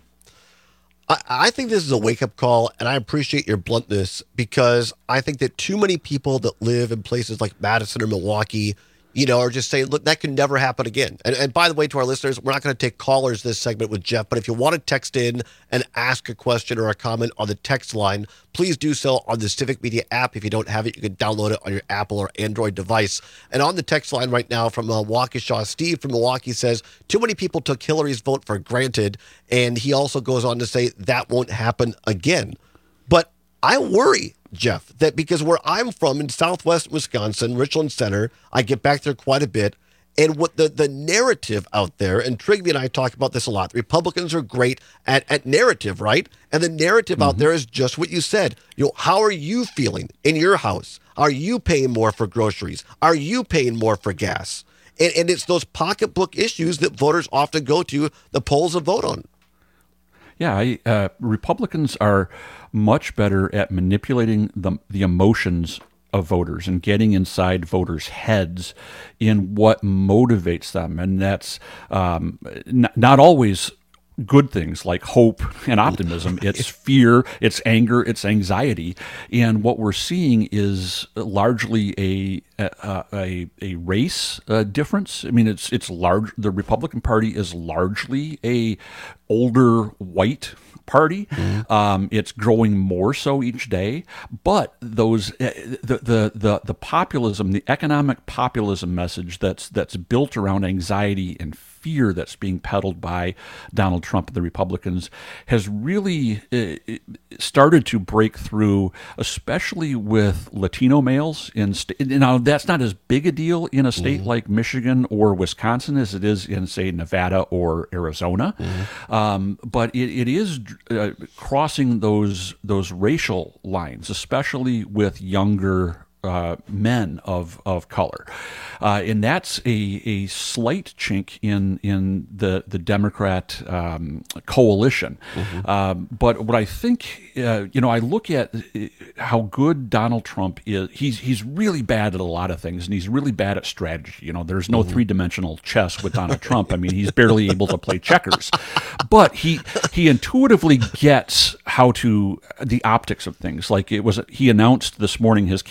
I, I think this is a wake-up call, and I appreciate your bluntness, because I think that too many people that live in places like Madison or Milwaukee, you know, are just saying, look, that can never happen again. And, and by the way, to our listeners, we're not going to take callers this segment with Jeff, but if you want to text in and ask a question or a comment on the text line, please do so on the Civic Media app. If you don't have it, you can download it on your Apple or Android device. And on the text line right now from uh, Waukesha, Steve from Milwaukee says, too many people took Hillary's vote for granted. And he also goes on to say that won't happen again. But I worry, Jeff, that because where I'm from in southwest Wisconsin, Richland Center, I get back there quite a bit, and what the, the narrative out there, and Trigby and I talk about this a lot, the Republicans are great at, at narrative, right? And the narrative mm-hmm. out there is just what you said. You know, how are you feeling in your house? Are you paying more for groceries? Are you paying more for gas? And, and it's those pocketbook issues that voters often go to the polls and vote on. Yeah, I, uh, Republicans are much better at manipulating the the emotions of voters and getting inside voters' heads in what motivates them, and that's um, n- not always good things like hope and optimism. It's fear, it's anger, it's anxiety, and what we're seeing is largely a a a, a race uh, difference. I mean, it's it's large. The Republican Party is largely a older white party. Mm-hmm. Um, it's growing more so each day, but those uh, the, the the the populism, the economic populism message that's that's built around anxiety and fear that's being peddled by Donald Trump and the Republicans has really uh, started to break through, especially with Latino males in st- now that's not as big a deal in a state mm-hmm. like Michigan or Wisconsin as it is in, say, Nevada or Arizona. Mm-hmm. Um, but it, it is uh, crossing those those racial lines, especially with younger Uh, men of of color, uh, and that's a, a slight chink in in the the Democrat um, coalition. Mm-hmm. Um, but what I think, uh, you know, I look at how good Donald Trump is. He's he's really bad at a lot of things, and he's really bad at strategy. You know, there's no mm-hmm. three dimensional chess with Donald Trump. I mean, he's barely able to play checkers, but he he intuitively gets how to the optics of things. Like it was, he announced this morning his campaign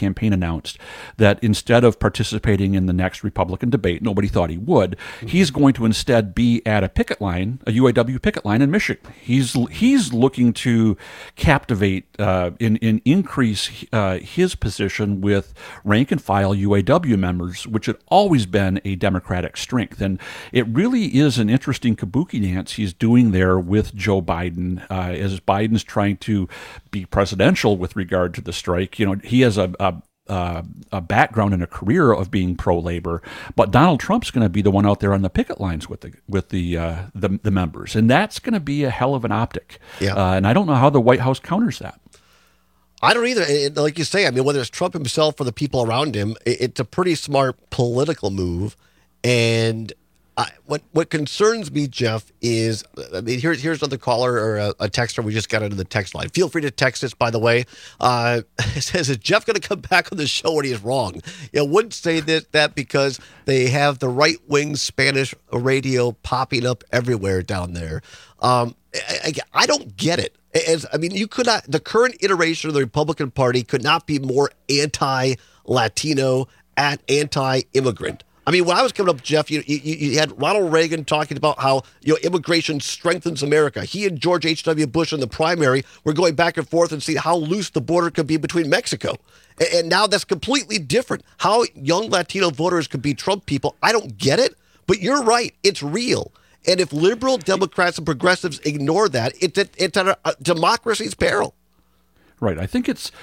announced that instead of participating in the next Republican debate, nobody thought he would, he's going to instead be at a picket line, a U A W picket line in Michigan. He's he's looking to captivate uh, and, and increase uh, his position with rank and file U A W members, which had always been a Democratic strength. And it really is an interesting kabuki dance he's doing there with Joe Biden, uh, as Biden's trying to be presidential with regard to the strike. You know, he has a, a Uh, a background and a career of being pro-labor, but Donald Trump's going to be the one out there on the picket lines with the with the uh, the, the members, and that's going to be a hell of an optic. Yeah. Uh, and I don't know how the White House counters that. I don't either. And like you say, I mean, whether it's Trump himself or the people around him, it's a pretty smart political move. And I, what what concerns me, Jeff, is, I mean, here's here's another caller or a, a texter. We just got into the text line. Feel free to text us, by the way. Uh, it says, is Jeff going to come back on the show when he is wrong? You know, wouldn't say that, that because they have the right-wing Spanish radio popping up everywhere down there. Um, I, I, I don't get it. As, I mean, you could not, the current iteration of the Republican Party could not be more anti-Latino, at anti-immigrant. I mean, when I was coming up, Jeff, you, you, you had Ronald Reagan talking about how, you know, immigration strengthens America. He and George H W. Bush in the primary were going back and forth and seeing how loose the border could be between Mexico. And, and now that's completely different. How young Latino voters could be Trump people, I don't get it. But you're right. It's real. And if liberal Democrats and progressives ignore that, it's at, it's at a, a democracy's peril. Right. I think it's,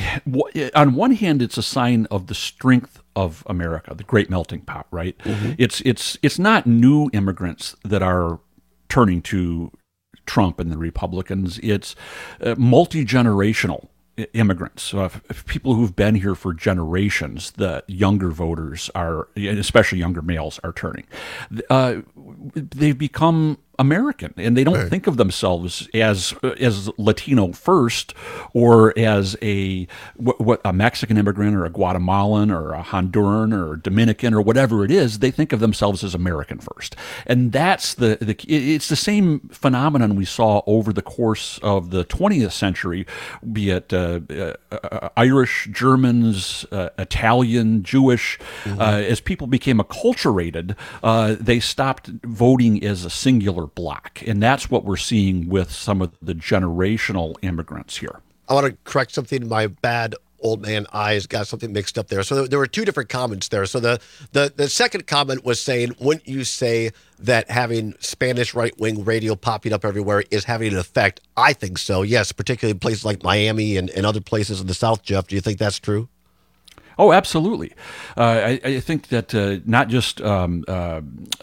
on one hand, it's a sign of the strength of America, the great melting pot, right? Mm-hmm. It's it's it's not new immigrants that are turning to Trump and the Republicans. It's uh, multi-generational immigrants, uh, people who've been here for generations. The younger voters are, especially younger males, are turning. Uh, they've become American, and they don't right. think of themselves as as Latino first, or as a what, what a Mexican immigrant, or a Guatemalan, or a Honduran, or a Dominican, or whatever it is. They think of themselves as American first, and that's the, the it's the same phenomenon we saw over the course of the twentieth century, be it uh, uh, Irish, Germans, uh, Italian, Jewish. Mm-hmm. Uh, as people became acculturated, uh, they stopped voting as a singular block, and that's what we're seeing with some of the generational immigrants here. I want to correct something. My bad old man eyes got something mixed up there. So there, there were two different comments there. So the, the the second comment was saying, wouldn't you say that having Spanish right-wing radio popping up everywhere is having an effect? I think so, yes, particularly in places like Miami and, and other places in the South, Jeff. Do you think that's true? Oh, absolutely. Uh, I, I think that uh, not just um, uh,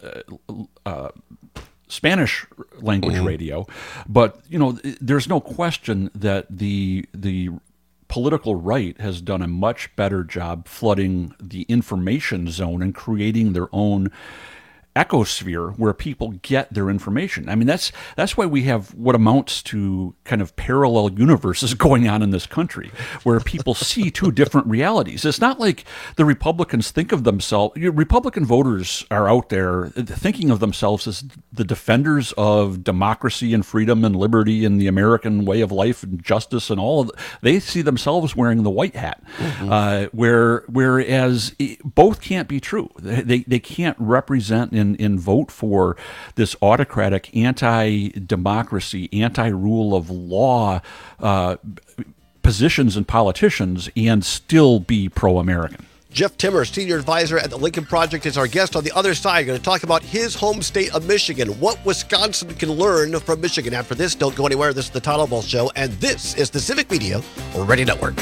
uh, Spanish language mm-hmm. radio, but you know, there's no question that the the political right has done a much better job flooding the information zone and creating their own ecosphere where people get their information. I mean, that's that's why we have what amounts to kind of parallel universes going on in this country, where people see two different realities. It's not like the Republicans think of themselves, Republican voters are out there thinking of themselves as the defenders of democracy and freedom and liberty and the American way of life and justice and all of it. They see themselves wearing the white hat, mm-hmm. uh, where whereas both can't be true. They, they can't represent And, and vote for this autocratic, anti-democracy, anti-rule of law uh, positions and politicians and still be pro-American. Jeff Timmer, Senior Advisor at the Lincoln Project, is our guest. On the other side, going to talk about his home state of Michigan, what Wisconsin can learn from Michigan. After this, don't go anywhere. This is the Todd Oswalt Show, and this is the Civic Media Radio Network.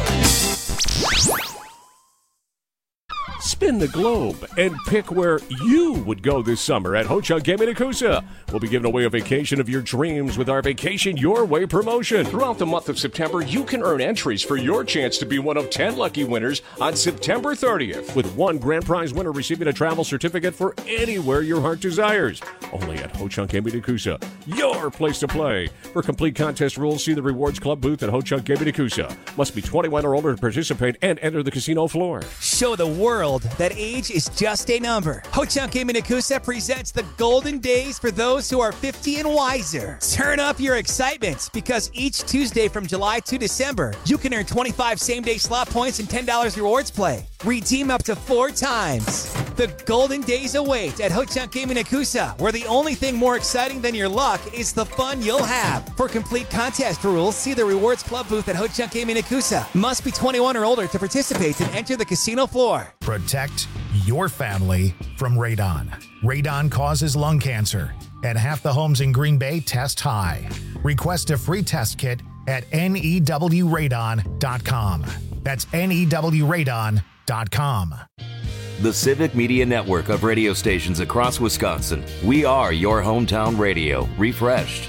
Spin the globe and pick where you would go this summer at Ho-Chunk Gaming in Coosa. We'll be giving away a vacation of your dreams with our Vacation Your Way promotion. Throughout the month of September, you can earn entries for your chance to be one of ten lucky winners on September thirtieth, with one grand prize winner receiving a travel certificate for anywhere your heart desires. Only at Ho-Chunk Gaming in Coosa, your place to play. For complete contest rules, see the Rewards Club booth at Ho-Chunk Gaming in Coosa. Must be twenty-one or older to participate and enter the casino floor. Show the world that age is just a number. Ho-Chunk Gaming Nakusa presents the golden days for those who are fifty and wiser. Turn up your excitement because each Tuesday from July to December, you can earn twenty-five same-day slot points and ten dollars rewards play. Redeem up to four times. The golden days await at Ho-Chunk Gaming Nakusa, where the only thing more exciting than your luck is the fun you'll have. For complete contest rules, see the Rewards Club booth at Ho-Chunk Gaming Nakusa. Must be twenty-one or older to participate and enter the casino floor. Protect your family from radon. Radon causes lung cancer, and half the homes in Green Bay test high. Request a free test kit at N E W radon dot com. That's N E W radon dot com. The Civic Media Network of radio stations across Wisconsin. We are your hometown radio, refreshed.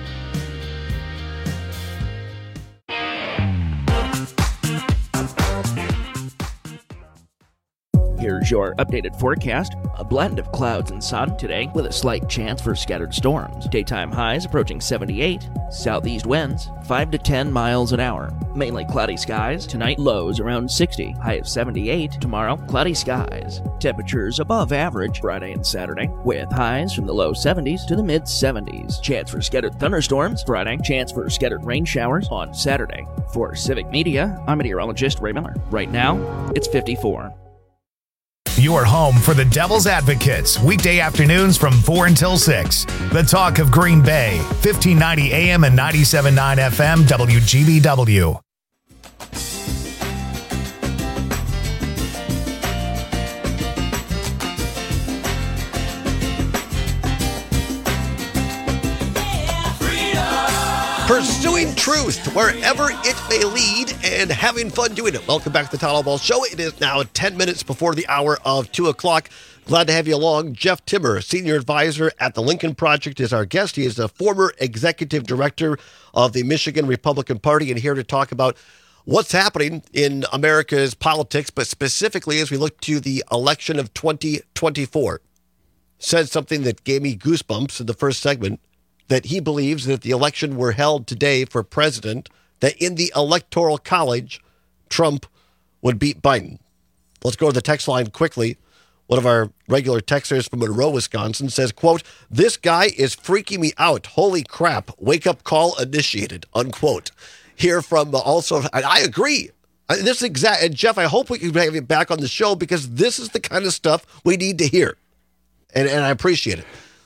Here's your updated forecast. A blend of clouds and sun today with a slight chance for scattered storms. Daytime highs approaching seventy-eight. Southeast winds five to ten miles an hour. Mainly cloudy skies. Tonight lows around sixty. High of seventy-eight. Tomorrow cloudy skies. Temperatures above average Friday and Saturday with highs from the low seventies to the mid seventies. Chance for scattered thunderstorms Friday. Chance for scattered rain showers on Saturday. For Civic Media, I'm meteorologist Ray Miller. Right now, it's fifty-four. Your home for the Devil's Advocates, weekday afternoons from four until six. The talk of Green Bay, fifteen ninety A M and ninety-seven point nine F M, W G B W. Pursuing truth wherever it may lead and having fun doing it. Welcome back to the Town Hall Ball Show. It is now ten minutes before the hour of two o'clock. Glad to have you along. Jeff Timmer, Senior Advisor at the Lincoln Project, is our guest. He is the former Executive Director of the Michigan Republican Party and here to talk about what's happening in America's politics, but specifically as we look to the election of twenty twenty-four. Said something that gave me goosebumps in the first segment, that he believes that if the election were held today for president, that in the Electoral College, Trump would beat Biden. Let's go to the text line quickly. One of our regular texters from Monroe, Wisconsin says, quote, "This guy is freaking me out. Holy crap. Wake up call initiated," unquote. Here from also, and I agree. This is exact, and Jeff, I hope we can have you back on the show because this is the kind of stuff we need to hear. And, and I appreciate it.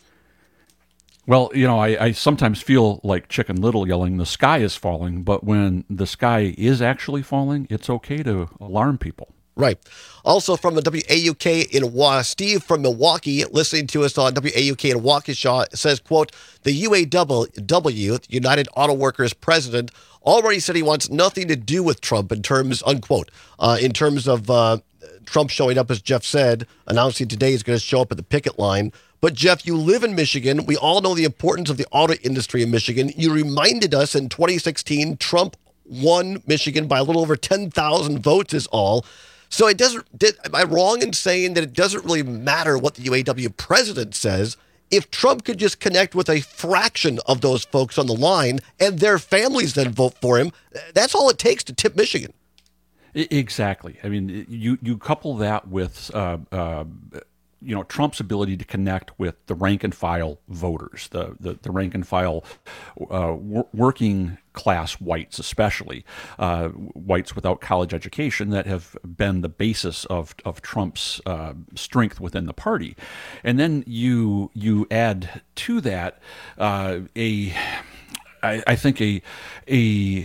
Well, you know, I, I sometimes feel like Chicken Little yelling, "The sky is falling," but when the sky is actually falling, it's okay to alarm people. Right. Also from the W A U K in Waukesha, Steve from Milwaukee, listening to us on W A U K in Waukesha, says, quote, "The U A W, United Auto Workers president, already said he wants nothing to do with Trump in terms, unquote, uh, in terms of uh, Trump showing up, as Jeff said, announcing today he's going to show up at the picket line. But, Jeff, you live in Michigan. We all know the importance of the auto industry in Michigan. You reminded us in twenty sixteen, Trump won Michigan by a little over ten thousand votes is all. So it doesn't, did, am I wrong in saying that it doesn't really matter what the U A W president says? If Trump could just connect with a fraction of those folks on the line and their families then vote for him, that's all it takes to tip Michigan. Exactly. I mean, you, you couple that with... Uh, uh, you know, Trump's ability to connect with the rank and file voters, the the, the rank and file uh, wor- working class whites, especially uh, whites without college education that have been the basis of of Trump's uh, strength within the party, and then you you add to that uh, a, I, I think a a.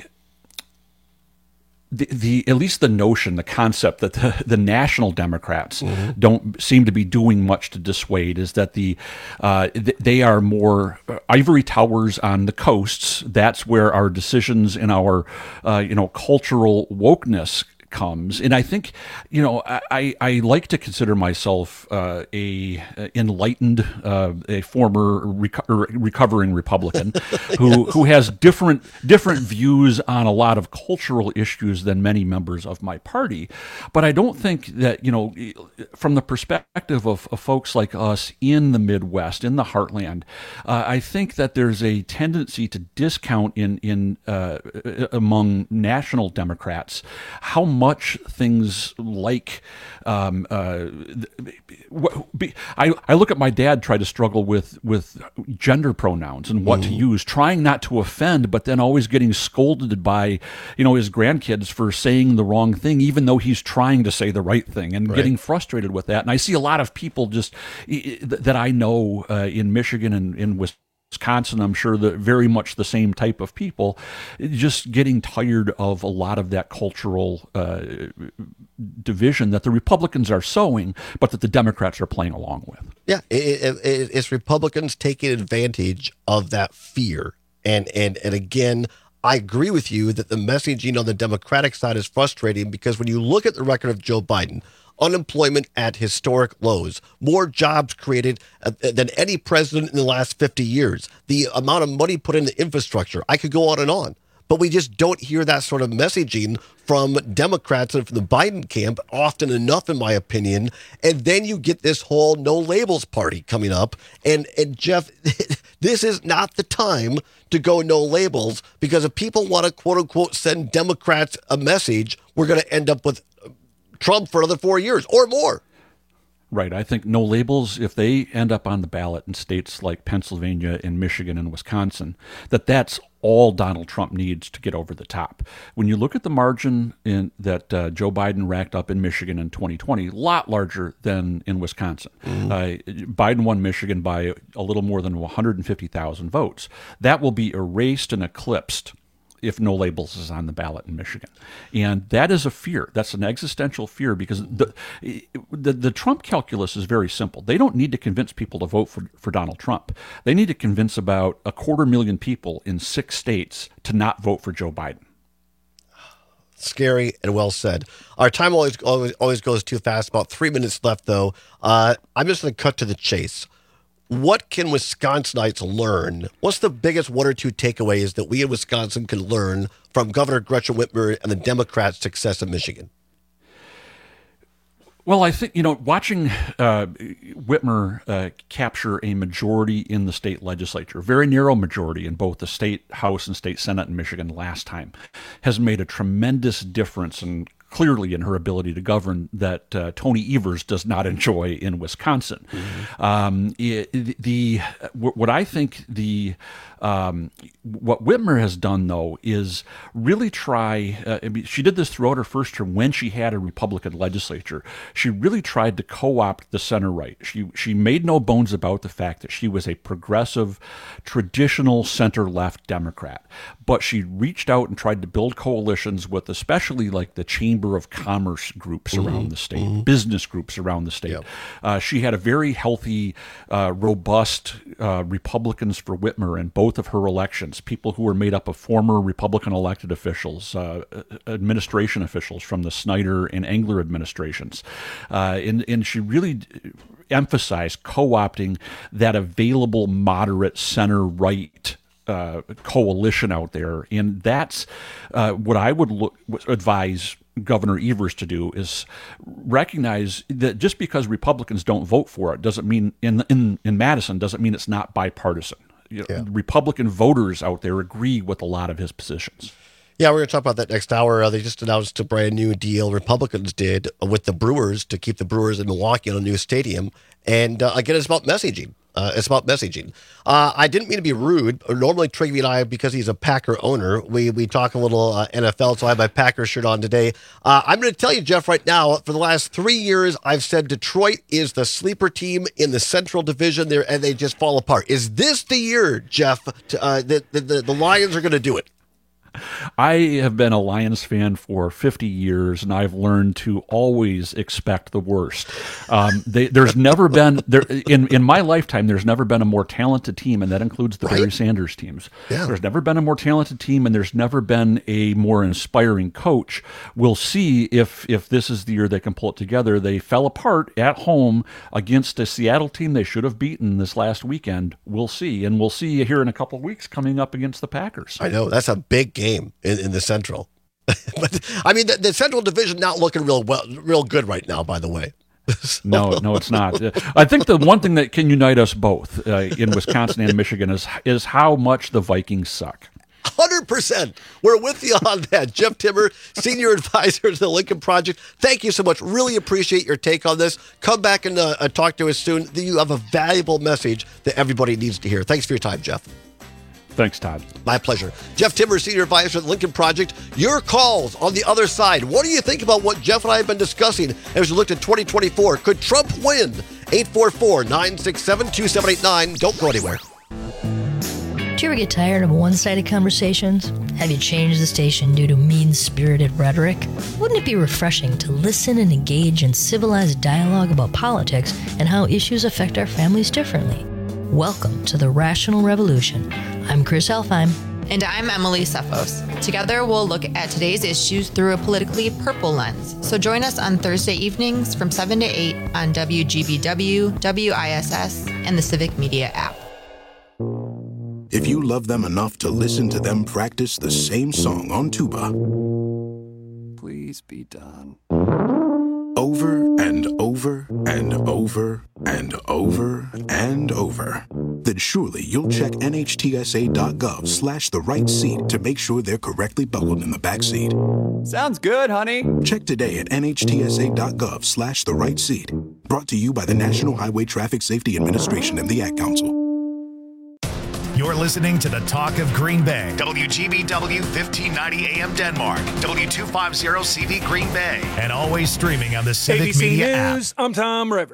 The, the at least the notion, the concept that the, the national Democrats mm-hmm. don't seem to be doing much to dissuade is that the uh, th- they are more ivory towers on the coasts. That's where our decisions and our uh, you know cultural wokeness comes. And I think, you know, I, I like to consider myself uh, a enlightened, uh, a former reco- recovering Republican who who has different different views on a lot of cultural issues than many members of my party. But I don't think that, you know, from the perspective of, of folks like us in the Midwest, in the heartland, uh, I think that there's a tendency to discount in in uh, among national Democrats how much things like um, uh, I, I look at my dad try to struggle with, with gender pronouns and what mm. to use, trying not to offend, but then always getting scolded by, you know, his grandkids for saying the wrong thing, even though he's trying to say the right thing, and right. getting frustrated with that. And I see a lot of people just that I know uh, in Michigan and in Wisconsin, Wisconsin, I'm sure that very much the same type of people, just getting tired of a lot of that cultural uh, division that the Republicans are sowing, but that the Democrats are playing along with. Yeah, it, it, it's Republicans taking advantage of that fear. And, and, and again, I agree with you that the messaging on the Democratic side is frustrating, because when you look at the record of Joe Biden, unemployment at historic lows, more jobs created uh, than any president in the last fifty years, the amount of money put into infrastructure, I could go on and on. But we just don't hear that sort of messaging from Democrats and from the Biden camp often enough, in my opinion. And then you get this whole no labels party coming up. And, and Jeff, this is not the time to go no labels, because if people want to, quote unquote, send Democrats a message, we're going to end up with Trump for another four years or more. Right. I think no labels, if they end up on the ballot in states like Pennsylvania and Michigan and Wisconsin, that that's all Donald Trump needs to get over the top. When you look at the margin in, that uh, Joe Biden racked up in Michigan in twenty twenty, a lot larger than in Wisconsin. Mm-hmm. Uh, Biden won Michigan by a little more than one hundred fifty thousand votes. That will be erased and eclipsed if no labels is on the ballot in Michigan. And that is a fear. That's an existential fear, because the, the the Trump calculus is very simple. They don't need to convince people to vote for, for Donald Trump. They need to convince about a quarter million people in six states to not vote for Joe Biden. Scary and well said. Our time always always, always goes too fast. About three minutes left, though. Uh, I'm just going to cut to the chase. What can Wisconsinites learn? What's the biggest one or two takeaways that we in Wisconsin can learn from Governor Gretchen Whitmer and the Democrats' success in Michigan? Well, I think, you know, watching uh, Whitmer uh, capture a majority in the state legislature, very narrow majority in both the state House and state Senate in Michigan last time, has made a tremendous difference in clearly in her ability to govern that uh, Tony Evers does not enjoy in Wisconsin. Mm-hmm. Um, it, the what I think the um, what Whitmer has done, though, is really try. Uh, I mean, she did this throughout her first term when she had a Republican legislature. She really tried to co-opt the center right. She she made no bones about the fact that she was a progressive, traditional center left Democrat, but she reached out and tried to build coalitions with, especially like the Chamber of Commerce groups mm-hmm. around the state, mm-hmm. business groups around the state. Yep. Uh, she had a very healthy, uh, robust uh, Republicans for Whitmer in both of her elections, people who were made up of former Republican elected officials, uh, administration officials from the Snyder and Engler administrations. Uh, and, and she really emphasized co-opting that available moderate center-right uh, coalition out there. And that's uh, what I would look, advise Governor Evers to do, is recognize that just because Republicans don't vote for it doesn't mean in in, in Madison doesn't mean it's not bipartisan. You know, yeah. Republican voters out there agree with a lot of his positions. Yeah, we're going to talk about that next hour. Uh, they just announced a brand new deal, Republicans did, with the Brewers to keep the Brewers in Milwaukee on a new stadium. And uh, again, it's about messaging. Uh, it's about messaging. Uh, I didn't mean to be rude. Normally, Trigby and I, because he's a Packer owner, we we talk a little uh, N F L, so I have my Packer shirt on today. Uh, I'm going to tell you, Jeff, right now, for the last three years, I've said Detroit is the sleeper team in the Central Division, there, and they just fall apart. Is this the year, Jeff, to, uh, that the, the, the Lions are going to do it? I have been a Lions fan for fifty years, and I've learned to always expect the worst. Um, they, there's never been there in in my lifetime. There's never been a more talented team, and that includes the right? Barry Sanders teams. Yeah. There's never been a more talented team, and there's never been a more inspiring coach. We'll see if if this is the year they can pull it together. They fell apart at home against a Seattle team they should have beaten this last weekend. We'll see, and we'll see here in a couple of weeks coming up against the Packers. I know that's a big game. Game in, in the Central, but I mean the, the Central Division not looking real well, real good right now. By the way, so. no, no, it's not. I think the one thing that can unite us both uh, in Wisconsin and Michigan is is how much the Vikings suck. one hundred percent. We're with you on that. Jeff Timmer, Senior Advisor to the Lincoln Project. Thank you so much. Really appreciate your take on this. Come back and uh, talk to us soon. You have a valuable message that everybody needs to hear. Thanks for your time, Jeff. Thanks, Todd. My pleasure. Jeff Timmer, Senior Advisor to the Lincoln Project. Your calls on the other side. What do you think about what Jeff and I have been discussing as we looked at twenty twenty-four? Could Trump win? eight four four, nine six seven, two seven eight nine. Don't go anywhere. Do you ever get tired of one-sided conversations? Have you changed the station due to mean-spirited rhetoric? Wouldn't it be refreshing to listen and engage in civilized dialogue about politics and how issues affect our families differently? Welcome to the Rational Revolution. I'm Chris Elfheim. And I'm Emily Sefos. Together, we'll look at today's issues through a politically purple lens. So join us on Thursday evenings from seven to eight on W G B W, W I S S, and the Civic Media app. If you love them enough to listen to them practice the same song on tuba, please be done. Over and over and over and over and over, then surely you'll check N H T S A dot gov slash the right seat to make sure they're correctly buckled in the back seat. Sounds good, honey. Check today at N H T S A dot gov slash the right seat. Brought to you by the National Highway Traffic Safety Administration and the Ad Council. You're listening to the Talk of Green Bay. W G B W fifteen ninety A M Denmark. W two fifty C V Green Bay. And always streaming on the Civic A B C Media app. News, I'm Tom Rivers.